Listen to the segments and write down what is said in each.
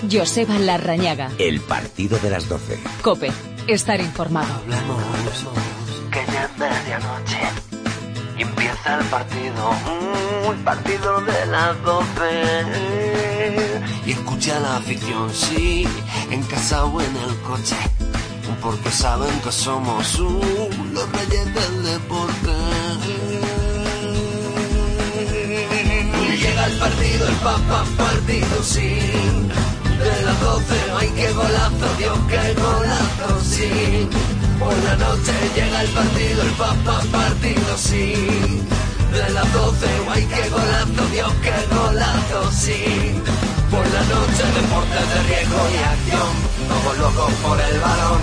Joseba Larrañaga. El partido de las 12. COPE. Estar informado. Hablemos, que ya es medianoche y empieza el partido de las 12. Y escucha a la afición, sí, en casa o en el coche, porque saben que somos los reyes del deporte. Y llega el partido, el partido, sí. De las 12, ay qué golazo, Dios qué golazo, sí. Por la noche llega el partido, sí. De las 12, ay qué golazo, Dios qué golazo, sí. Por la noche deportes de riesgo y acción, todos locos por el balón,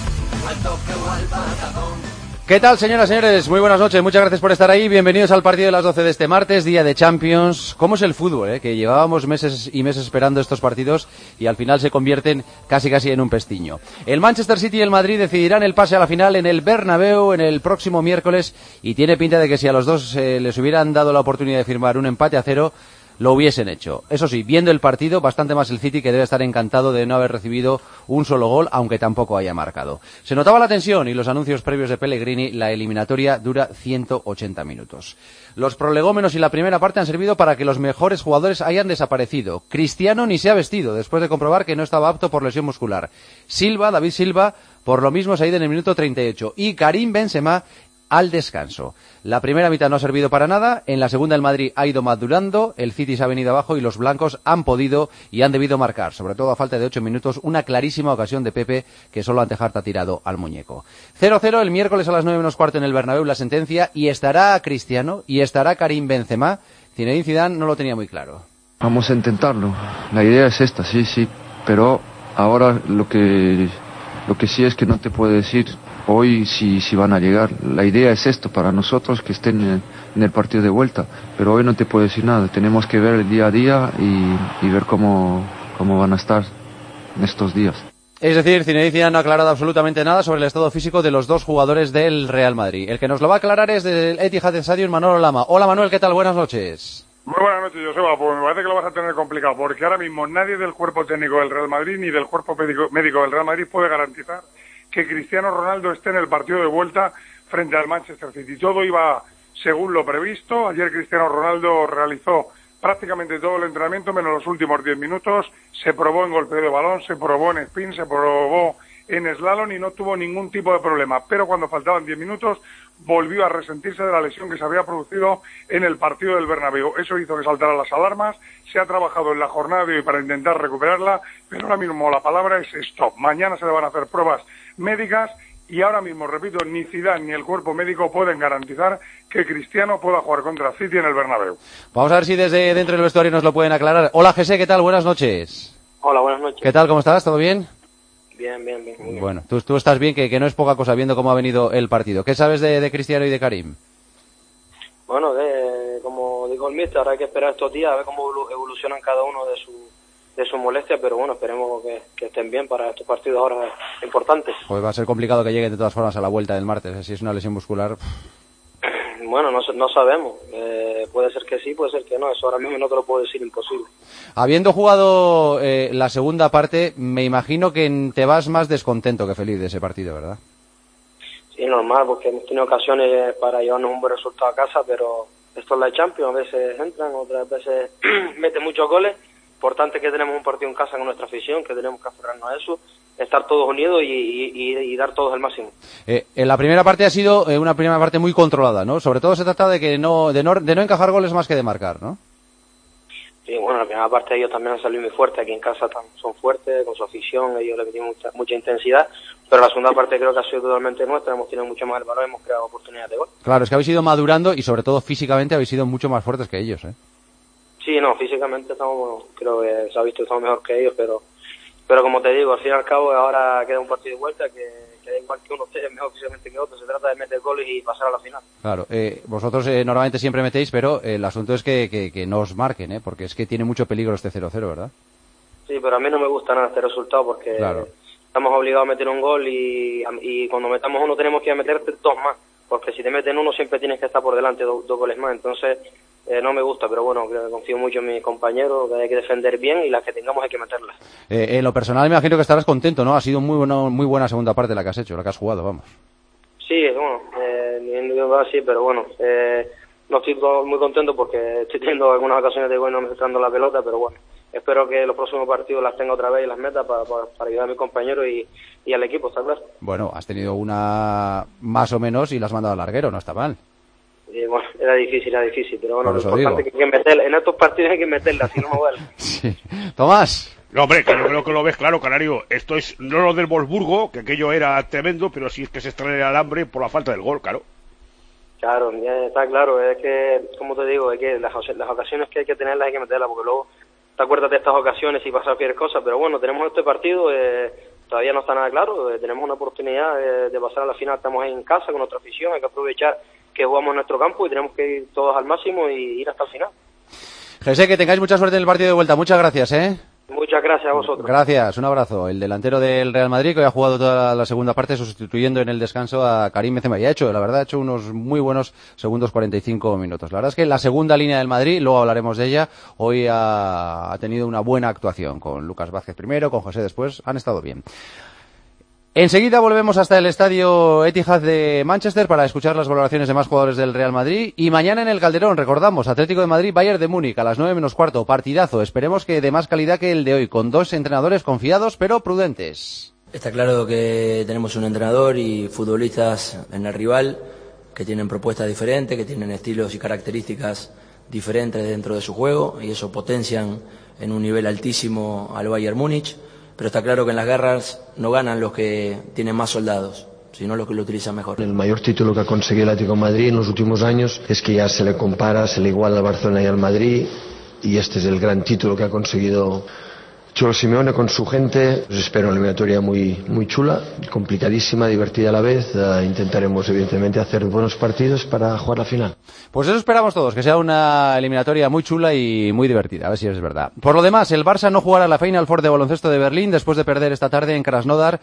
al toque o al patadón. ¿Qué tal, señoras y señores? Muy buenas noches, muchas gracias por estar ahí. Bienvenidos al partido de las 12 de este martes, día de Champions. ¿Cómo es el fútbol, que llevábamos meses y meses esperando estos partidos y al final se convierten casi en un pestiño? El Manchester City y el Madrid decidirán el pase a la final en el Bernabéu en el próximo miércoles y tiene pinta de que si a los dos les hubieran dado la oportunidad de firmar un empate a 0, lo hubiesen hecho. Eso sí, viendo el partido, bastante más el City, que debe estar encantado de no haber recibido un solo gol, aunque tampoco haya marcado. Se notaba la tensión y los anuncios previos de Pellegrini. La eliminatoria dura 180 minutos. Los prolegómenos y la primera parte han servido para que los mejores jugadores hayan desaparecido. Cristiano ni se ha vestido, después de comprobar que no estaba apto por lesión muscular. David Silva, por lo mismo se ha ido en el minuto 38. Y Karim Benzema al descanso. La primera mitad no ha servido para nada, en la segunda el Madrid ha ido madurando, el City se ha venido abajo y los blancos han podido y han debido marcar, sobre todo a falta de 8 minutos, una clarísima ocasión de Pepe que solo Antejarta ha tirado al muñeco. 0-0 el miércoles a las 9:15 en el Bernabéu la sentencia, y estará Cristiano y estará Karim Benzema. Zinedine Zidane no lo tenía muy claro. Vamos a intentarlo, la idea es esta, sí, pero ahora lo que sí es que no te puedo decir hoy si van a llegar. La idea es esto para nosotros, que estén en el partido de vuelta, pero hoy no te puedo decir nada. Tenemos que ver el día a día y ver cómo van a estar en estos días. Es decir, Zinedine Zidane no ha aclarado absolutamente nada sobre el estado físico de los dos jugadores del Real Madrid. El que nos lo va a aclarar es del Etihad Stadium, Manolo Lama. Hola Manuel, ¿qué tal? Buenas noches. Muy buenas noches, Joseba. Pues me parece que lo vas a tener complicado, porque ahora mismo nadie del cuerpo técnico del Real Madrid ni del cuerpo médico del Real Madrid puede garantizar que Cristiano Ronaldo esté en el partido de vuelta frente al Manchester City. Todo iba según lo previsto. Ayer Cristiano Ronaldo realizó prácticamente todo el entrenamiento, menos los últimos 10 minutos. Se probó en golpeo de balón, se probó en spin, se probó en slalom y no tuvo ningún tipo de problema. Pero cuando faltaban 10 minutos volvió a resentirse de la lesión que se había producido en el partido del Bernabéu. Eso hizo que saltaran las alarmas. Se ha trabajado en la jornada de hoy para intentar recuperarla, pero ahora mismo la palabra es stop. Mañana se le van a hacer pruebas médicas y ahora mismo, repito, ni Zidane ni el cuerpo médico pueden garantizar que Cristiano pueda jugar contra City en el Bernabéu. Vamos a ver si desde dentro del vestuario nos lo pueden aclarar. Hola José, ¿qué tal? Buenas noches. Hola, buenas noches. ¿Qué tal? ¿Cómo estás? ¿Todo bien? Bien. Bueno, tú estás bien, que no es poca cosa viendo cómo ha venido el partido. ¿Qué sabes de Cristiano y de Karim? Bueno, como dijo el míster, ahora hay que esperar estos días a ver cómo evolucionan cada uno de su molestia, pero bueno, esperemos que estén bien para estos partidos ahora importantes. Pues va a ser complicado que lleguen de todas formas a la vuelta del martes, si es una lesión muscular. Bueno, no sabemos, puede ser que sí, puede ser que no, eso ahora mismo no te lo puedo decir, imposible. Habiendo jugado la segunda parte, me imagino que te vas más descontento que feliz de ese partido, ¿verdad? Sí, normal, porque hemos tenido ocasiones para llevarnos un buen resultado a casa, pero esto es la Champions, a veces entran, otras veces meten muchos goles. Importante que tenemos un partido en casa con nuestra afición, que tenemos que aferrarnos a eso, estar todos unidos y dar todos el máximo. En la primera parte ha sido una primera parte muy controlada, ¿no? Sobre todo se trata de no encajar goles más que de marcar, ¿no? Sí, bueno, la primera parte ellos también han salido muy fuertes, aquí en casa son fuertes, con su afición, ellos le meten mucha intensidad, pero la segunda parte creo que ha sido totalmente nuestra, hemos tenido mucho más el balón, hemos creado oportunidades de gol. Claro, es que habéis ido madurando y sobre todo físicamente habéis sido mucho más fuertes que ellos, ¿eh? Sí, no, físicamente creo que se ha visto que estamos mejor que ellos, pero como te digo, al fin y al cabo ahora queda un partido de vuelta que da igual que uno esté mejor físicamente que otro, se trata de meter goles y pasar a la final. Claro, vosotros normalmente siempre metéis, pero el asunto es que no os marquen, porque es que tiene mucho peligro este 0-0, ¿verdad? Sí, pero a mí no me gusta nada este resultado porque estamos obligados a meter un gol y cuando metamos uno tenemos que meterte dos más, porque si te meten uno siempre tienes que estar por delante dos goles más, entonces no me gusta, pero bueno, confío mucho en mis compañeros, que hay que defender bien y las que tengamos hay que meterlas. En lo personal me imagino que estarás contento, ¿no? Ha sido muy buena segunda parte la que has hecho, la que has jugado, vamos. Sí, bueno, sí, pero bueno, no estoy muy contento porque estoy teniendo algunas ocasiones de bueno mezclando la pelota, pero bueno, espero que los próximos partidos las tenga otra vez y las metas para ayudar a mis compañeros y al equipo, está claro. Bueno, has tenido una más o menos y la has mandado al larguero, no está mal. Bueno, era difícil, pero bueno, lo importante es que hay que meterla. En estos partidos hay que meterla, si no me vale. Sí. Tomás. No, hombre, creo que lo ves claro, Canario. Esto es no lo del Wolfsburgo, que aquello era tremendo, pero sí es que se extrae el alambre por la falta del gol, claro. Claro, ya está claro. Es que, como te digo, es que las ocasiones que hay que tenerlas hay que meterlas, porque luego te acuerdas de estas ocasiones y pasa cualquier cosa. Pero bueno, tenemos este partido, todavía no está nada claro. Tenemos una oportunidad de pasar a la final. Estamos en casa con nuestra afición, hay que aprovechar que jugamos en nuestro campo y tenemos que ir todos al máximo y ir hasta el final. José, que tengáis mucha suerte en el partido de vuelta. Muchas gracias, ¿eh? Muchas gracias a vosotros. Gracias, un abrazo. El delantero del Real Madrid, que hoy ha jugado toda la segunda parte sustituyendo en el descanso a Karim Benzema. Y ha hecho unos muy buenos segundos 45 minutos. La verdad es que la segunda línea del Madrid, luego hablaremos de ella, hoy ha tenido una buena actuación con Lucas Vázquez primero, con José después, han estado bien. Enseguida volvemos hasta el estadio Etihad de Manchester para escuchar las valoraciones de más jugadores del Real Madrid. Y mañana en el Calderón, recordamos, Atlético de Madrid, Bayern de Múnich a las 9:15, partidazo. Esperemos que de más calidad que el de hoy, con dos entrenadores confiados pero prudentes. Está claro que tenemos un entrenador y futbolistas en el rival que tienen propuestas diferentes, que tienen estilos y características diferentes dentro de su juego, y eso potencian en un nivel altísimo al Bayern Múnich. Pero está claro que en las guerras no ganan los que tienen más soldados, sino los que lo utilizan mejor. El mayor título que ha conseguido el Atlético de Madrid en los últimos años es que ya se le compara, se le iguala al Barcelona y al Madrid, y este es el gran título que ha conseguido Cholo Simeone con su gente. Pues espero una eliminatoria muy chula, complicadísima, divertida a la vez. Intentaremos evidentemente hacer buenos partidos para jugar la final. Pues eso esperamos todos, que sea una eliminatoria muy chula y muy divertida, a ver si es verdad. Por lo demás, el Barça no jugará la Final Four de baloncesto de Berlín después de perder esta tarde en Krasnodar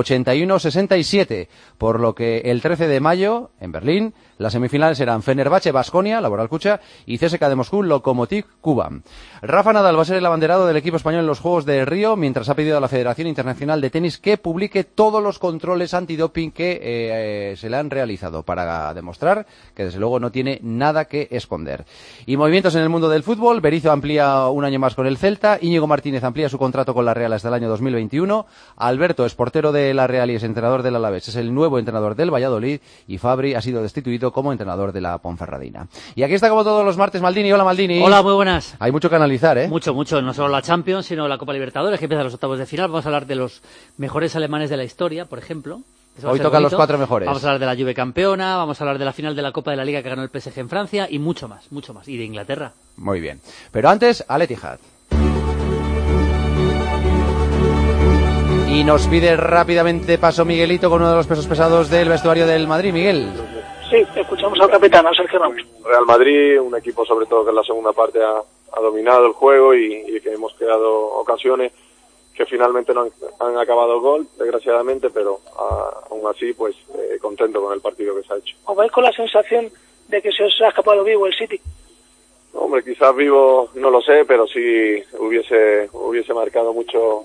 81-67, por lo que el 13 de mayo, en Berlín, las semifinales serán Fenerbahce Baskonia, Laboral Cucha, y CSKA de Moscú, Lokomotiv Cuba. Rafa Nadal va a ser el abanderado del equipo español en los Juegos de Río, mientras ha pedido a la Federación Internacional de Tenis que publique todos los controles antidoping que se le han realizado para demostrar que desde luego no tiene nada que esconder. Y movimientos en el mundo del fútbol: Berizzo amplía un año más con el Celta, Íñigo Martínez amplía su contrato con la Real hasta el año 2021, Alberto es portero de la Real y es entrenador del Alavés, es el nuevo entrenador del Valladolid, y Fabri ha sido destituido como entrenador de la Ponferradina. Y aquí está como todos los martes Maldini. Hola Maldini. Hola, muy buenas. Hay mucho que analizar, ¿eh? Mucho, no solo la Champions, sino la Copa Libertadores, que empieza los octavos de final. Vamos a hablar de los mejores alemanes de la historia, por ejemplo. Hoy tocan los 4 mejores. Vamos a hablar de la Juve campeona, vamos a hablar de la final de la Copa de la Liga que ganó el PSG en Francia y mucho más. Y de Inglaterra. Muy bien. Pero antes, al Etihad. Y nos pide rápidamente paso Miguelito con uno de los pesos pesados del vestuario del Madrid. Miguel. Sí, escuchamos al capitán, a Sergio Ramos. Real Madrid, un equipo sobre todo que en la segunda parte ha dominado el juego y que hemos creado ocasiones que finalmente no han acabado el gol, desgraciadamente, pero aún así, pues contento con el partido que se ha hecho. ¿Os vais con la sensación de que se os ha escapado vivo el City? Hombre, quizás vivo, no lo sé, pero sí hubiese marcado mucho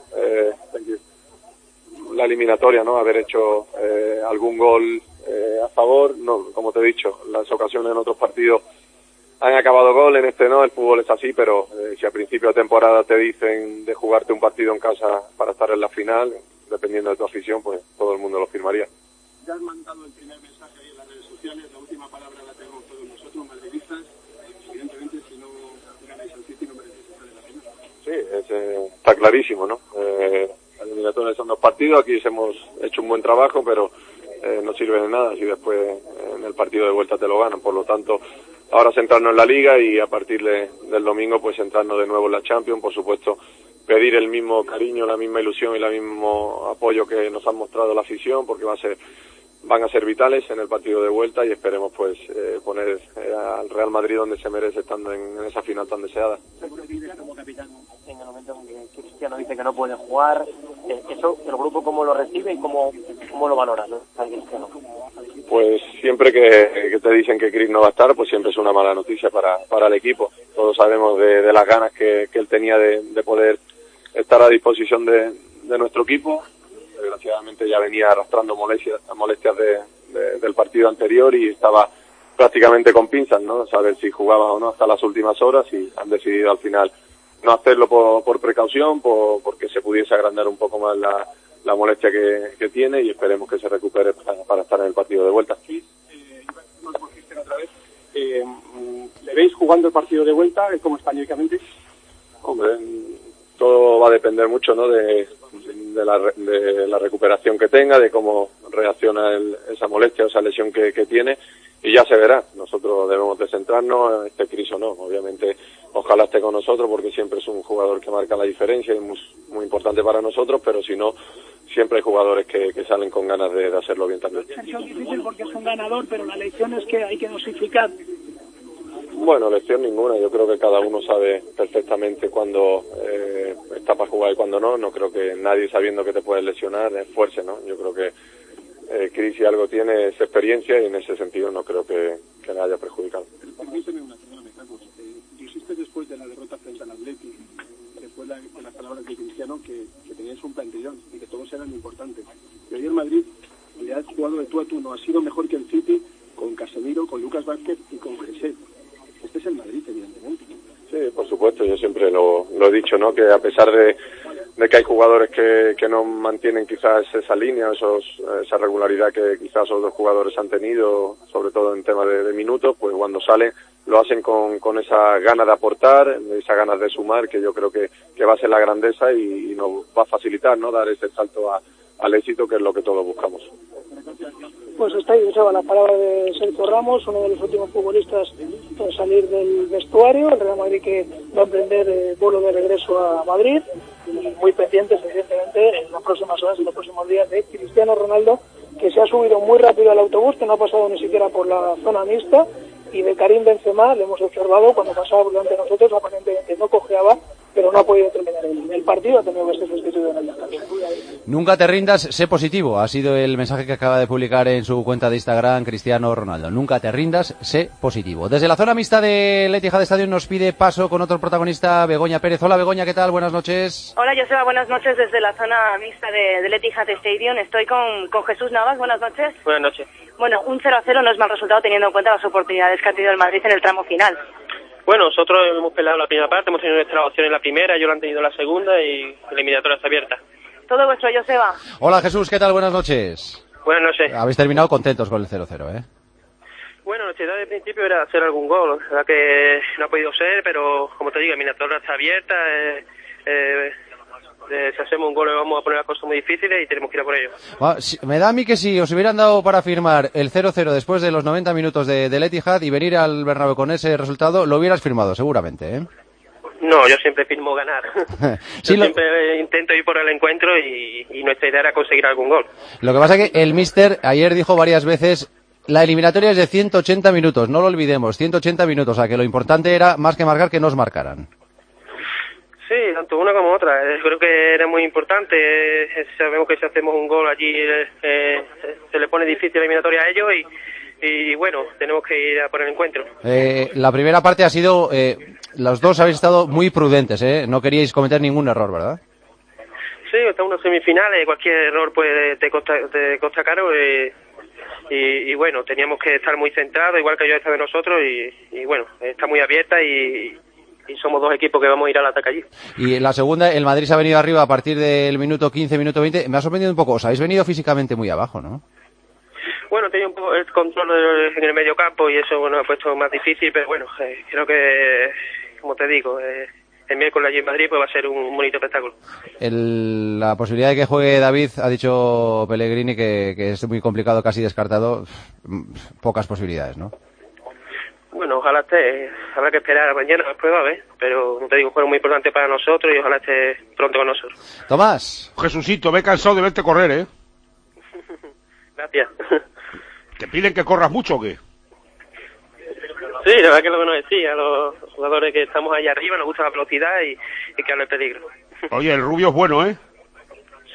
la eliminatoria, ¿no? Haber hecho algún gol a favor. No, como te he dicho, las ocasiones en otros partidos han acabado gol, en este no, el fútbol es así, pero si a principio de temporada te dicen de jugarte un partido en casa para estar en la final, dependiendo de tu afición, pues todo el mundo lo firmaría. Ya has mandado el primer mensaje ahí en las redes sociales, la última palabra la tenemos todos nosotros, madridistas. Evidentemente, si no ganáis al City no merecéis estar en la final. Sí, está clarísimo, ¿no? La eliminatoria son 2 partidos, aquí hemos hecho un buen trabajo, pero no sirve de nada si después en el partido de vuelta te lo ganan. Por lo tanto, ahora centrarnos en la Liga y a partir del domingo pues centrarnos de nuevo en la Champions. Por supuesto, pedir el mismo cariño, la misma ilusión y el mismo apoyo que nos han mostrado la afición, porque van a ser vitales en el partido de vuelta y esperemos pues poner al Real Madrid donde se merece, estando en esa final tan deseada. Como capitán, en el momento en que Cristiano dice que no puede jugar, eso el grupo cómo lo recibe y cómo lo valora, ¿no? Cristiano. pues siempre que te dicen que Chris no va a estar, pues siempre es una mala noticia para el equipo. Todos sabemos de las ganas que él tenía de poder estar a disposición de nuestro equipo. Desgraciadamente ya venía arrastrando molestias del partido anterior y estaba prácticamente con pinzas, ¿no? Saber si jugaba o no hasta las últimas horas, y han decidido al final no hacerlo por precaución, porque se pudiese agrandar un poco más la molestia que tiene, y esperemos que se recupere para estar en el partido de vuelta. ¿Le veis jugando el partido de vuelta? ¿Cómo está anímicamente? Hombre, todo va a depender mucho, ¿no? de la recuperación que tenga, de cómo reacciona esa molestia o esa lesión que tiene, y ya se verá. Nosotros debemos de centrarnos, Chris o no. Obviamente, ojalá esté con nosotros, porque siempre es un jugador que marca la diferencia y es muy importante para nosotros, pero si no, siempre hay jugadores que salen con ganas de hacerlo bien también. Es difícil porque es un ganador, pero la lección es que hay que dosificar. Bueno, lección ninguna. Yo creo que cada uno sabe perfectamente cuándo está para jugar y cuándo no. No creo que nadie, sabiendo que te puedes lesionar, esfuerce, ¿no? Yo creo que Chris, si algo tiene, es experiencia, y en ese sentido no creo que le haya perjudicado. Permíteme una semana, Carlos. Dijiste después de la derrota frente al Atleti, después de las palabras de Cristiano, que tenías un plantillón y que todos eran importantes. Y hoy el Madrid le ha jugado de tú a tú, no ha sido mejor que el City, con Casemiro, con Lucas Vázquez y con José. Este es el Madrid, evidentemente. Sí, por supuesto, yo siempre lo he dicho, ¿no? Que a pesar de que hay jugadores que no mantienen quizás esa línea, esa regularidad que quizás otros jugadores han tenido, sobre todo en temas de minutos, pues cuando salen lo hacen con esa ganas de aportar, esa ganas de sumar, que yo creo que va a ser la grandeza y nos va a facilitar, ¿no? Dar ese salto al éxito, que es lo que todos buscamos. Pues está ahí, Joseba, la palabra de Sergio Ramos, uno de los últimos futbolistas en salir del vestuario. El Real Madrid que va a emprender vuelo de regreso a Madrid, y muy pendientes, evidentemente, en las próximas horas, en los próximos días, de Cristiano Ronaldo, que se ha subido muy rápido al autobús, que no ha pasado ni siquiera por la zona mixta, y de Karim Benzema, le hemos observado cuando pasaba por delante de nosotros, aparentemente no cojeaba, pero no ha podido terminar el partido, ha tenido que ser sustituido en el descanso. Nunca te rindas, sé positivo. Ha sido el mensaje que acaba de publicar en su cuenta de Instagram Cristiano Ronaldo. Nunca te rindas, sé positivo. Desde la zona mixta del Etihad Stadium nos pide paso con otro protagonista, Begoña Pérez. Hola Begoña, ¿qué tal? Buenas noches. Hola Joseba, buenas noches desde la zona mixta del Etihad Stadium. Estoy con Jesús Navas, buenas noches. Buenas noches. Bueno, un 0-0 no es mal resultado teniendo en cuenta las oportunidades que ha tenido el Madrid en el tramo final. Bueno, nosotros hemos peleado la primera parte, hemos tenido nuestra opción en la primera, ellos lo han tenido en la segunda y la eliminatoria está abierta. Todo vuestro, Joseba. Hola Jesús, ¿qué tal? Buenas noches. Buenas noches. Habéis terminado contentos con el 0-0, ¿eh? Bueno, nuestra idea de principio era hacer algún gol, la que no ha podido ser, pero como te digo, la eliminatoria está abierta, si hacemos un gol vamos a poner las cosas muy difíciles y tenemos que ir a por ello. Me da a mí que si os hubieran dado para firmar el 0-0 después de los 90 minutos del Etihad y venir al Bernabéu con ese resultado, lo hubieras firmado seguramente, ¿eh? No, yo siempre firmo ganar. Sí, siempre intento ir por el encuentro y nuestra idea era conseguir algún gol. Lo que pasa es que el míster ayer dijo varias veces: la eliminatoria es de 180 minutos, no lo olvidemos, 180 minutos, o sea que lo importante era, más que marcar, que nos marcaran. Sí, tanto una como otra. Creo que era muy importante. Sabemos que si hacemos un gol allí se le pone difícil la eliminatoria a ellos y bueno, tenemos que ir a por el encuentro. La primera parte ha sido... los dos habéis estado muy prudentes, ¿eh? No queríais cometer ningún error, ¿verdad? Sí, está unas semifinales, cualquier error pues te costa caro y bueno, teníamos que estar muy centrados, igual que ellos esta de nosotros y bueno, está muy abierta y somos dos equipos que vamos a ir al ataque allí. Y en la segunda, el Madrid se ha venido arriba a partir del minuto 15, minuto 20. Me ha sorprendido un poco, os habéis venido físicamente muy abajo, ¿no? Bueno, tenía un poco el control en el medio campo y eso bueno ha puesto más difícil, pero bueno, creo que, como te digo, el miércoles allí en Madrid pues va a ser un bonito espectáculo. La posibilidad de que juegue David, ha dicho Pellegrini que es muy complicado, casi descartado, pocas posibilidades, ¿no? Bueno, ojalá habrá que esperar a mañana a la prueba, ¿ves? Pero, como te digo, fue muy importante para nosotros y ojalá esté pronto con nosotros. Tomás. Jesucito, me he cansado de verte correr, ¿eh? Gracias. ¿Te piden que corras mucho o qué? Sí, la verdad que es lo que nos decía, los jugadores que estamos allá arriba, nos gusta la velocidad y que hable el peligro. Oye, el rubio es bueno, ¿eh?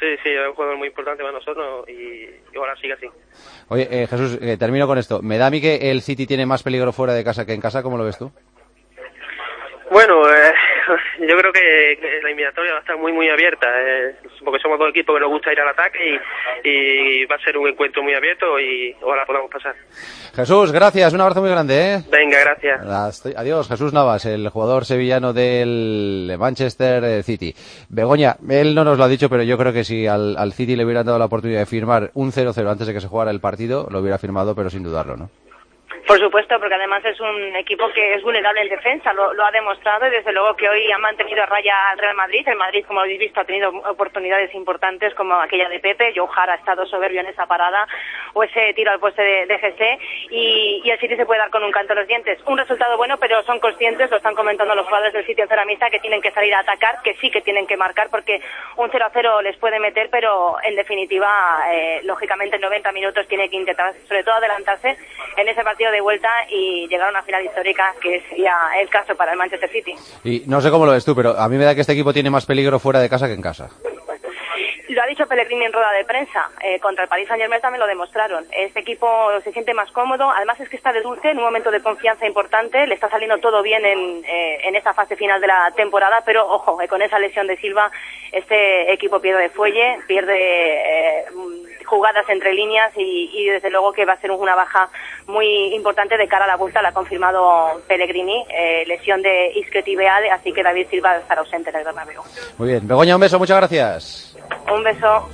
Sí, es un jugador muy importante para nosotros y ahora sigue así. Oye, Jesús, termino con esto. Me da a mí que el City tiene más peligro fuera de casa que en casa. ¿Cómo lo ves tú? Bueno, yo creo que la eliminatoria va a estar muy abierta, porque somos dos equipos que nos gusta ir al ataque y va a ser un encuentro muy abierto y ojalá podamos pasar. Jesús, gracias, un abrazo muy grande, ¿eh? Venga, gracias. Adiós, Jesús Navas, el jugador sevillano del Manchester City. Begoña, él no nos lo ha dicho, pero yo creo que si al City le hubieran dado la oportunidad de firmar un 0-0 antes de que se jugara el partido, lo hubiera firmado, pero sin dudarlo, ¿no? Por supuesto, porque además es un equipo que es vulnerable en defensa, lo ha demostrado y desde luego que hoy ha mantenido a raya al Real Madrid. El Madrid, como habéis visto, ha tenido oportunidades importantes como aquella de Pepe, Joe Hart ha estado soberbio en esa parada o ese tiro al poste de GC y el City se puede dar con un canto en los dientes. Un resultado bueno, pero son conscientes, lo están comentando los jugadores del City en zona mixta, que tienen que salir a atacar, que sí que tienen que marcar porque un 0-0 les puede meter, pero en definitiva, lógicamente en 90 minutos tiene que intentar, sobre todo adelantarse en ese partido de vuelta y llegar a una final histórica, que sería el caso para el Manchester City. Y no sé cómo lo ves tú, pero a mí me da que este equipo tiene más peligro fuera de casa que en casa. Lo ha dicho Pellegrini en rueda de prensa, contra el Paris Saint-Germain también lo demostraron. Este equipo se siente más cómodo, además es que está de dulce en un momento de confianza importante, le está saliendo todo bien en esta fase final de la temporada, pero ojo, con esa lesión de Silva, este equipo pierde fuelle, pierde jugadas entre líneas y desde luego que va a ser una baja muy importante de cara a la vuelta, la ha confirmado Pellegrini, lesión de isquiotibial, así que David Silva estará ausente en el Bernabéu. Muy bien, Begoña, un beso, muchas gracias. Un beso.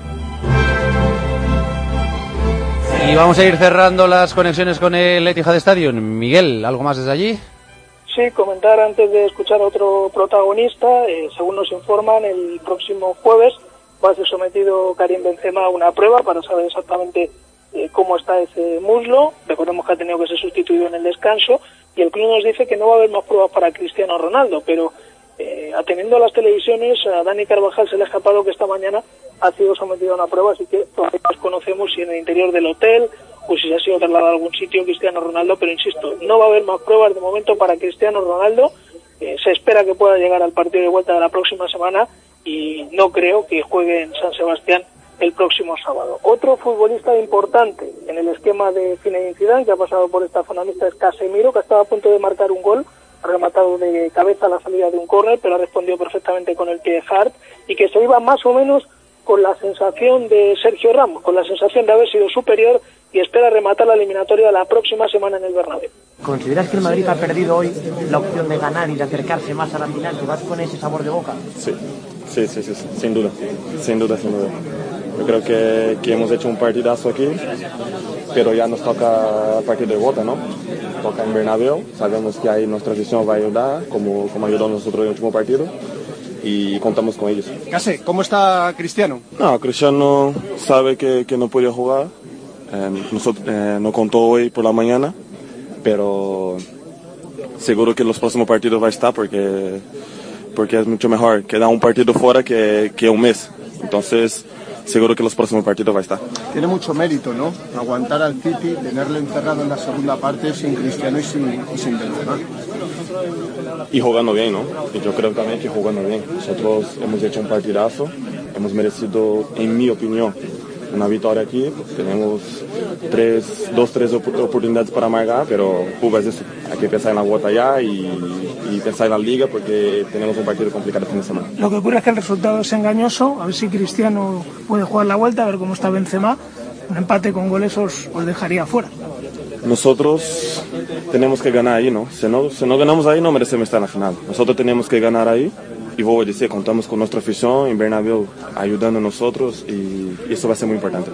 Y vamos a ir cerrando las conexiones con el Etihad Stadium. Miguel, ¿algo más desde allí? Sí, comentar antes de escuchar a otro protagonista, según nos informan, el próximo jueves va a ser sometido Karim Benzema a una prueba para saber exactamente cómo está ese muslo. Recordemos que ha tenido que ser sustituido en el descanso y el club nos dice que no va a haber más pruebas para Cristiano Ronaldo, pero atendiendo a las televisiones, a Dani Carvajal se le ha escapado que esta mañana ha sido sometido a una prueba, así que todavía desconocemos si en el interior del hotel o si se ha sido trasladado a algún sitio Cristiano Ronaldo, pero insisto, no va a haber más pruebas de momento para Cristiano Ronaldo. Se espera que pueda llegar al partido de vuelta de la próxima semana y no creo que juegue en San Sebastián el próximo sábado. Otro futbolista importante en el esquema de Zinedine Zidane, que ha pasado por esta zona mixta, es Casemiro, que estaba a punto de marcar un gol, ha rematado de cabeza a la salida de un córner, pero ha respondido perfectamente con el pie de Hart, y que se iba más o menos con la sensación de Sergio Ramos, con la sensación de haber sido superior y espera rematar la eliminatoria la próxima semana en el Bernabéu. ¿Consideras que el Madrid ha perdido hoy la opción de ganar y de acercarse más a la final? ¿Te vas con ese sabor de boca? Sí, sin duda. Yo creo que hemos hecho un partidazo aquí, pero ya nos toca el partido de vuelta, ¿no? Toca en Bernabéu, sabemos que ahí nuestra afición va a ayudar, como ayudó a nosotros en el último partido, y contamos con ellos. Case, ¿cómo está Cristiano? No, Cristiano sabe que no podía jugar, no contó hoy por la mañana, pero seguro que en los próximos partidos va a estar porque es mucho mejor quedar un partido fuera que un mes. Entonces, seguro que en los próximos partidos va a estar. Tiene mucho mérito, ¿no? Aguantar al City, tenerlo encerrado en la segunda parte sin Cristiano y sin Benzema. Y jugando bien, ¿no? Y yo creo también que jugando bien. Nosotros hemos hecho un partidazo, hemos merecido, en mi opinión, una victoria aquí. Tenemos tres oportunidades para marcar, pero fútbol es eso. Hay que pensar en la vuelta ya y pensar en la liga porque tenemos un partido complicado el fin de semana. Lo que ocurre es que el resultado es engañoso. A ver si Cristiano puede jugar la vuelta, a ver cómo está Benzema. Un empate con goles os dejaría fuera. Nosotros tenemos que ganar ahí, ¿no? Si no ganamos ahí, no merecemos estar en la final. Nosotros tenemos que ganar ahí. Y voy a decir, contamos con nuestra afición en Bernabéu ayudando a nosotros y eso va a ser muy importante.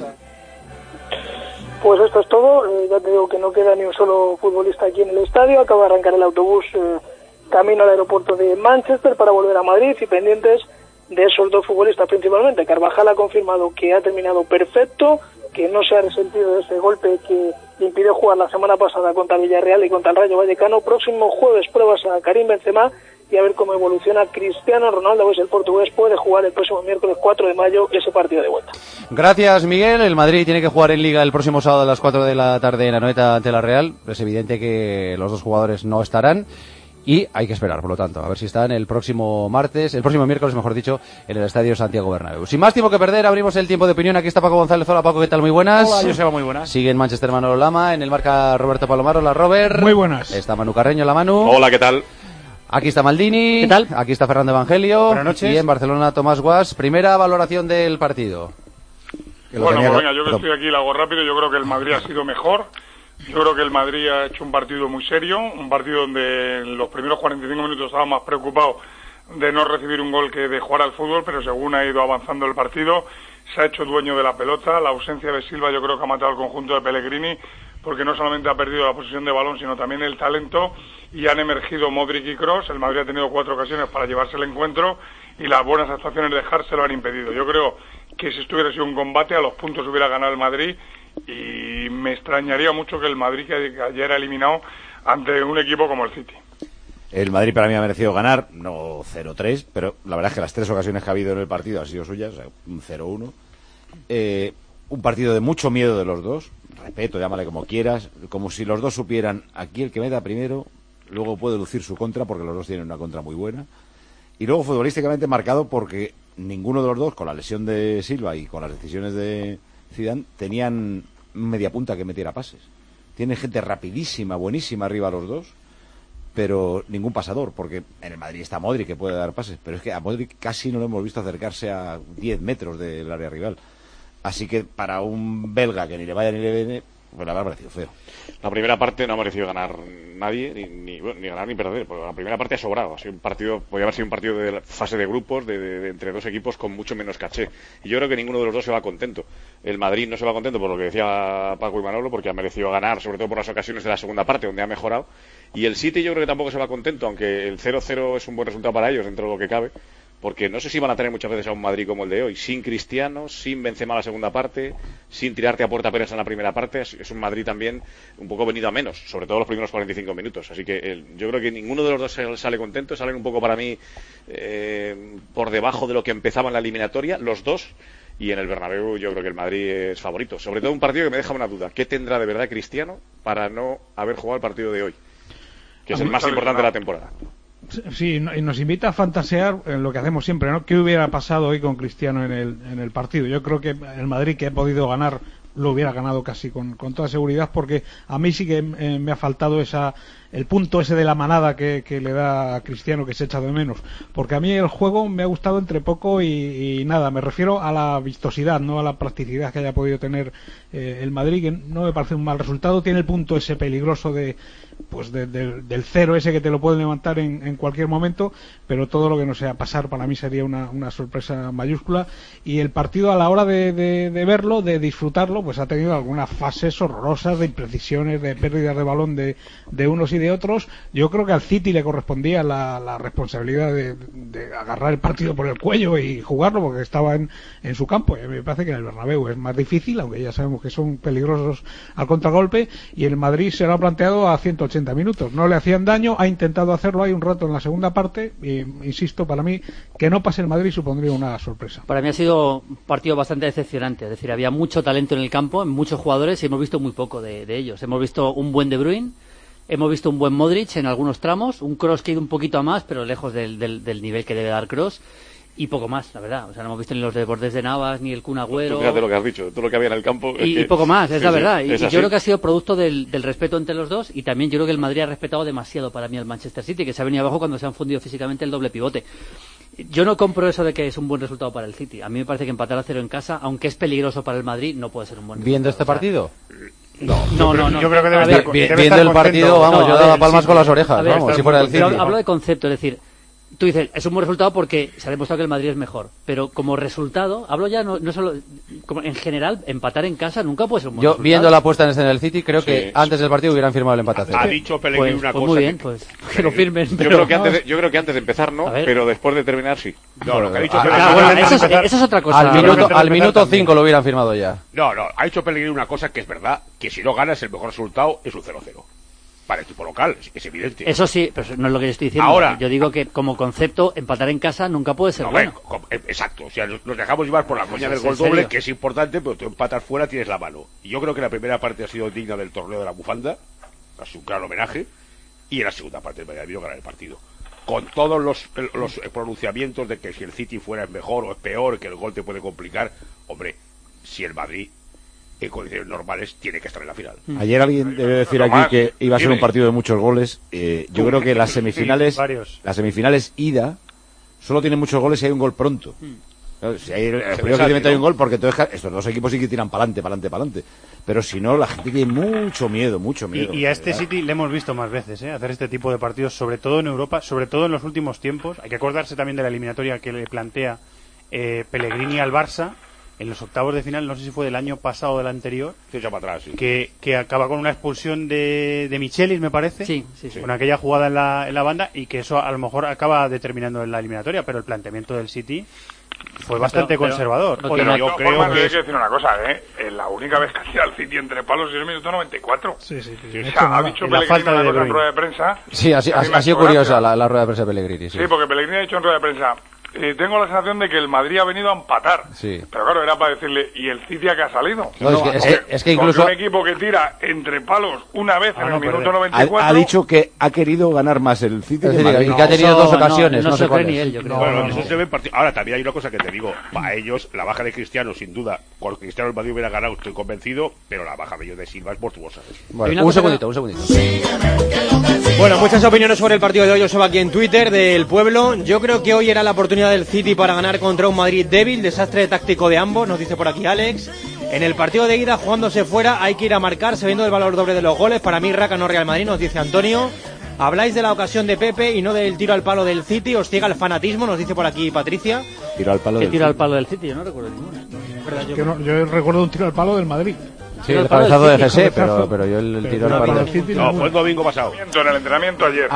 Pues esto es todo. Ya te digo que no queda ni un solo futbolista aquí en el estadio. Acaba de arrancar el autobús camino al aeropuerto de Manchester para volver a Madrid y pendientes de esos dos futbolistas principalmente. Carvajal ha confirmado que ha terminado perfecto, que no se ha resentido de ese golpe que le impidió jugar la semana pasada contra Villarreal y contra el Rayo Vallecano. Próximo jueves pruebas a Karim Benzema y a ver cómo evoluciona Cristiano Ronaldo, pues el portugués puede jugar el próximo miércoles 4 de mayo ese partido de vuelta. Gracias, Miguel. El Madrid tiene que jugar en Liga el próximo sábado a las 4 de la tarde en Anoeta ante la Real. Es evidente que los dos jugadores no estarán. y hay que esperar, por lo tanto, a ver si están el próximo miércoles, mejor dicho, en el Estadio Santiago Bernabéu. Sin más tiempo que perder, abrimos el tiempo de opinión. Aquí está Paco González. Hola, Paco, ¿qué tal? Muy buenas. Hola, Joseba, muy buenas. Sigue en Manchester Manolo Lama, en el marca Roberto Palomar. Hola, Robert. Muy buenas. Está Manu Carreño, la Manu. Hola, ¿qué tal? Aquí está Maldini. ¿Qué tal? Aquí está Fernando Evangelio. Buenas noches. Y en Barcelona, Tomás Guas. Primera valoración del partido. Bueno, pues venga, yo que estoy aquí, lo hago rápido. Yo creo que el Madrid ha sido mejor. Yo creo que el Madrid ha hecho un partido muy serio, un partido donde en los primeros 45 minutos estaba más preocupado de no recibir un gol que de jugar al fútbol, pero según ha ido avanzando el partido, se ha hecho dueño de la pelota. La ausencia de Silva yo creo que ha matado al conjunto de Pellegrini, porque no solamente ha perdido la posesión de balón, sino también el talento, y han emergido Modric y Kroos. El Madrid ha tenido 4 ocasiones para llevarse el encuentro, y las buenas actuaciones de Hart se lo han impedido. Yo creo que si esto hubiera sido un combate, a los puntos hubiera ganado el Madrid, y me extrañaría mucho que el Madrid cayera eliminado ante un equipo como el City. El Madrid para mí ha merecido ganar, no 0-3, pero la verdad es que las 3 ocasiones que ha habido en el partido han sido suyas, o sea, un 0-1. Un partido de mucho miedo de los dos, respeto, llámale como quieras, como si los dos supieran, aquí el que meta primero, luego puede lucir su contra, porque los dos tienen una contra muy buena. Y luego futbolísticamente marcado porque ninguno de los dos, con la lesión de Silva y con las decisiones de Zidane, tenían media punta que metiera pases. Tienen gente rapidísima, buenísima arriba los dos, pero ningún pasador, porque en el Madrid está Modric que puede dar pases, pero es que a Modric casi no lo hemos visto acercarse a 10 metros del área rival. Así que para un belga que ni le vaya ni le viene, pues la verdad ha parecido feo. La primera parte no ha merecido ganar nadie, ni ganar ni perder, porque la primera parte ha sobrado. Ha sido un partido, podría haber sido un partido de fase de grupos, de entre dos equipos con mucho menos caché. Y yo creo que ninguno de los dos se va contento. El Madrid no se va contento por lo que decía Paco y Manolo, porque ha merecido ganar, sobre todo por las ocasiones de la segunda parte, donde ha mejorado. Y el City yo creo que tampoco se va contento, aunque el 0-0 es un buen resultado para ellos, dentro de lo que cabe. Porque no sé si van a tener muchas veces a un Madrid como el de hoy, sin Cristiano, sin Benzema la segunda parte, sin tirarte a puerta Pérez en la primera parte. Es un Madrid también un poco venido a menos, sobre todo los primeros 45 minutos. Así que yo creo que ninguno de los dos sale contento, salen un poco para mí por debajo de lo que empezaba en la eliminatoria, los dos. Y en el Bernabéu yo creo que el Madrid es favorito. Sobre todo un partido que me deja una duda. ¿Qué tendrá de verdad Cristiano para no haber jugado el partido de hoy? Que es el más importante de la temporada. Sí, y nos invita a fantasear en lo que hacemos siempre, ¿no? ¿Qué hubiera pasado hoy con Cristiano en el partido? Yo creo que el Madrid, que ha podido ganar, lo hubiera ganado casi con toda seguridad, porque a mí sí que me ha faltado el punto ese de la manada que le da a Cristiano, que se echa de menos, porque a mí el juego me ha gustado entre poco y nada. Me refiero a la vistosidad, no a la practicidad que haya podido tener el Madrid, que no me parece un mal resultado. Tiene el punto ese peligroso del cero ese que te lo pueden levantar en cualquier momento, pero todo lo que no sea pasar para mí sería una sorpresa mayúscula. Y el partido, a la hora de verlo, de disfrutarlo, pues ha tenido algunas fases horrorosas de imprecisiones, de pérdidas de balón de unos y de otros. Yo creo que al City le correspondía la responsabilidad de agarrar el partido por el cuello y jugarlo, porque estaba en su campo. Y me parece que en el Bernabéu es más difícil, aunque ya sabemos que son peligrosos al contragolpe, y el Madrid se lo ha planteado a 180 minutos. No le hacían daño, ha intentado hacerlo ahí un rato en la segunda parte, y insisto, para mí, que no pase el Madrid supondría una sorpresa. Para mí ha sido un partido bastante decepcionante. Es decir, había mucho talento en el campo, muchos jugadores, y hemos visto muy poco de ellos. Hemos visto un buen De Bruyne, hemos visto un buen Modric en algunos tramos, un Kroos que ha ido un poquito a más, pero lejos del nivel que debe dar Kroos, y poco más, la verdad. O sea, no hemos visto ni los desbordes de Navas, ni el Kun Agüero. Fíjate lo que has dicho, todo lo que había en el campo. Y poco más, es la verdad. Sí, y yo creo que ha sido producto del respeto entre los dos, y también yo creo que el Madrid ha respetado demasiado para mí al Manchester City, que se ha venido abajo cuando se han fundido físicamente el doble pivote. Yo no compro eso de que es un buen resultado para el City. A mí me parece que empatar a 0 en casa, aunque es peligroso para el Madrid, no puede ser un buen resultado. ¿Viendo este partido? No. Yo creo que debe estar viendo el partido, vamos, yo daba palmas con las orejas, vamos, si fuera del City. Hablo de concepto, es decir, tú dices, es un buen resultado porque se ha demostrado que el Madrid es mejor, pero como resultado, hablo ya no solo, como en general, empatar en casa nunca puede ser un buen resultado. Yo, viendo la puesta en escena del City, creo que antes del partido hubieran firmado el empate a 0. Ha dicho Pellegrini una cosa. Muy bien, que lo firmen. Yo creo que antes de empezar no, pero después de terminar sí. No, lo que ha dicho eso es otra cosa. Al minuto 5 lo hubieran firmado ya. No, ha dicho Pellegrini una cosa que es verdad, que si no ganas el mejor resultado es un 0-0. Para el equipo local, es evidente. Eso sí, pero no es lo que yo estoy diciendo. Ahora, yo digo que como concepto, empatar en casa nunca puede ser bueno. Exacto, o sea, nos dejamos llevar por la coña del gol doble, que es importante, pero tú empatas fuera, tienes la mano. Y yo creo que la primera parte ha sido digna del torneo de la bufanda, ha sido un claro homenaje, y en la segunda parte el Madrid debió ganar el partido. Con todos los pronunciamientos de que si el City fuera es mejor o es peor, que el gol te puede complicar, hombre, si el Madrid en condiciones normales tiene que estar en la final. Ayer alguien debe decir aquí que iba a ser un partido de muchos goles. Yo creo que las semifinales ida solo tienen muchos goles si hay un gol pronto. Claro, si hay el primero que tiene un gol, porque entonces estos dos equipos sí que tiran para adelante. Pero si no, la gente tiene mucho miedo. Y a este City le hemos visto más veces hacer este tipo de partidos, sobre todo en Europa, sobre todo en los últimos tiempos. Hay que acordarse también de la eliminatoria que le plantea Pellegrini al Barça en los octavos de final, no sé si fue del año pasado o del anterior, para atrás, sí. que acaba con una expulsión de Michelis, me parece, sí. con aquella jugada en la banda, y que eso a lo mejor acaba determinando en la eliminatoria, pero el planteamiento del City fue bastante conservador. Pero yo creo que hay que decir una cosa, la única vez que hacía el City entre palos es el minuto 94. Sí. O sea, ha dicho Pellegrini una cosa en rueda de prensa. Sí, ha sido curiosa la rueda de prensa de Pellegrini. Sí, porque Pellegrini ha dicho en rueda de prensa, tengo la sensación de que el Madrid ha venido a empatar. Sí. Pero claro, era para decirle, ¿y el City a qué ha salido? No, es que incluso un equipo que tira entre palos una vez en el minuto 94... Ha dicho que ha querido ganar más el City y que ha tenido dos ocasiones, no sé cuáles. Ni él, yo creo. Bueno, eso se ve en partido. Ahora, también hay una cosa que te digo, para ellos, la baja de Cristiano, sin duda, con Cristiano el Madrid hubiera ganado, estoy convencido, pero la baja de Silva es monstruosa. Bueno, un segundito. Bueno, muchas opiniones sobre el partido de hoy, Joseba, aquí en Twitter, del Pueblo. Yo creo que hoy era la oportunidad del City para ganar contra un Madrid débil, desastre táctico de ambos, nos dice por aquí Alex. En el partido de ida, jugándose fuera, hay que ir a marcar, sabiendo el valor doble de los goles. Para mí, Raca no Real Madrid, nos dice Antonio. Habláis de la ocasión de Pepe y no del tiro al palo del City, os ciega el fanatismo, nos dice por aquí Patricia. ¿Qué tiro al palo del City? Yo no recuerdo ninguno. Yo recuerdo un tiro al palo del Madrid. Sí, el cabezazo de GC, pero yo el tiro al palo del City. No, fue el domingo pasado. En el entrenamiento ayer.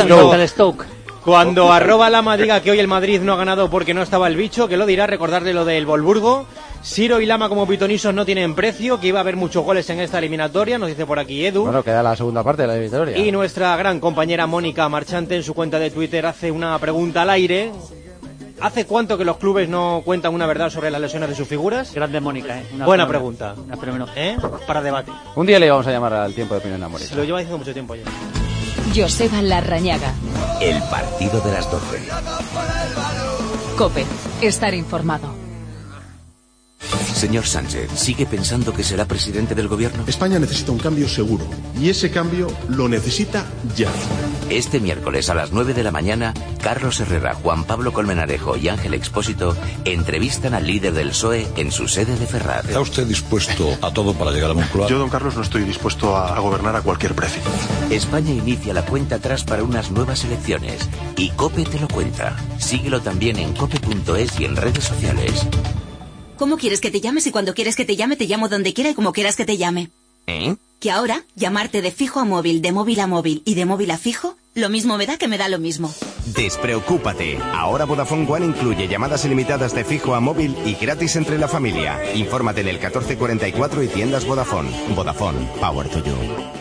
Cuando @Lama diga que hoy el Madrid no ha ganado porque no estaba el bicho, que lo dirá, recordarle lo del Wolfsburgo. Siro y Lama como pitonisos no tienen precio, que iba a haber muchos goles en esta eliminatoria, nos dice por aquí Edu. Bueno, queda la segunda parte de la eliminatoria. Y nuestra gran compañera Mónica Marchante en su cuenta de Twitter hace una pregunta al aire. ¿Hace cuánto que los clubes no cuentan una verdad sobre las lesiones de sus figuras? Grande Mónica, Buena pregunta. Para debate. Un día le vamos a llamar al tiempo de opinión a Mónica. Se lo lleva diciendo mucho tiempo ayer. Joseba Larrañaga. El partido de las 12. COPE. Estar informado. Señor Sánchez, ¿sigue pensando que será presidente del gobierno? España necesita un cambio seguro, y ese cambio lo necesita ya. Este miércoles a las 9 de la mañana, Carlos Herrera, Juan Pablo Colmenarejo y Ángel Expósito entrevistan al líder del PSOE en su sede de Ferraz. ¿Está usted dispuesto a todo para llegar a Moncloa? Yo, don Carlos, no estoy dispuesto a gobernar a cualquier precio. España inicia la cuenta atrás para unas nuevas elecciones, y COPE te lo cuenta. Síguelo también en cope.es y en redes sociales. ¿Cómo quieres que te llame si cuando quieres que te llame donde quiera y como quieras que te llame? Que ahora, llamarte de fijo a móvil, de móvil a móvil y de móvil a fijo, lo mismo me da que me da lo mismo. Despreocúpate. Ahora Vodafone One incluye llamadas ilimitadas de fijo a móvil y gratis entre la familia. Infórmate en el 1444 y tiendas Vodafone. Vodafone, power to you.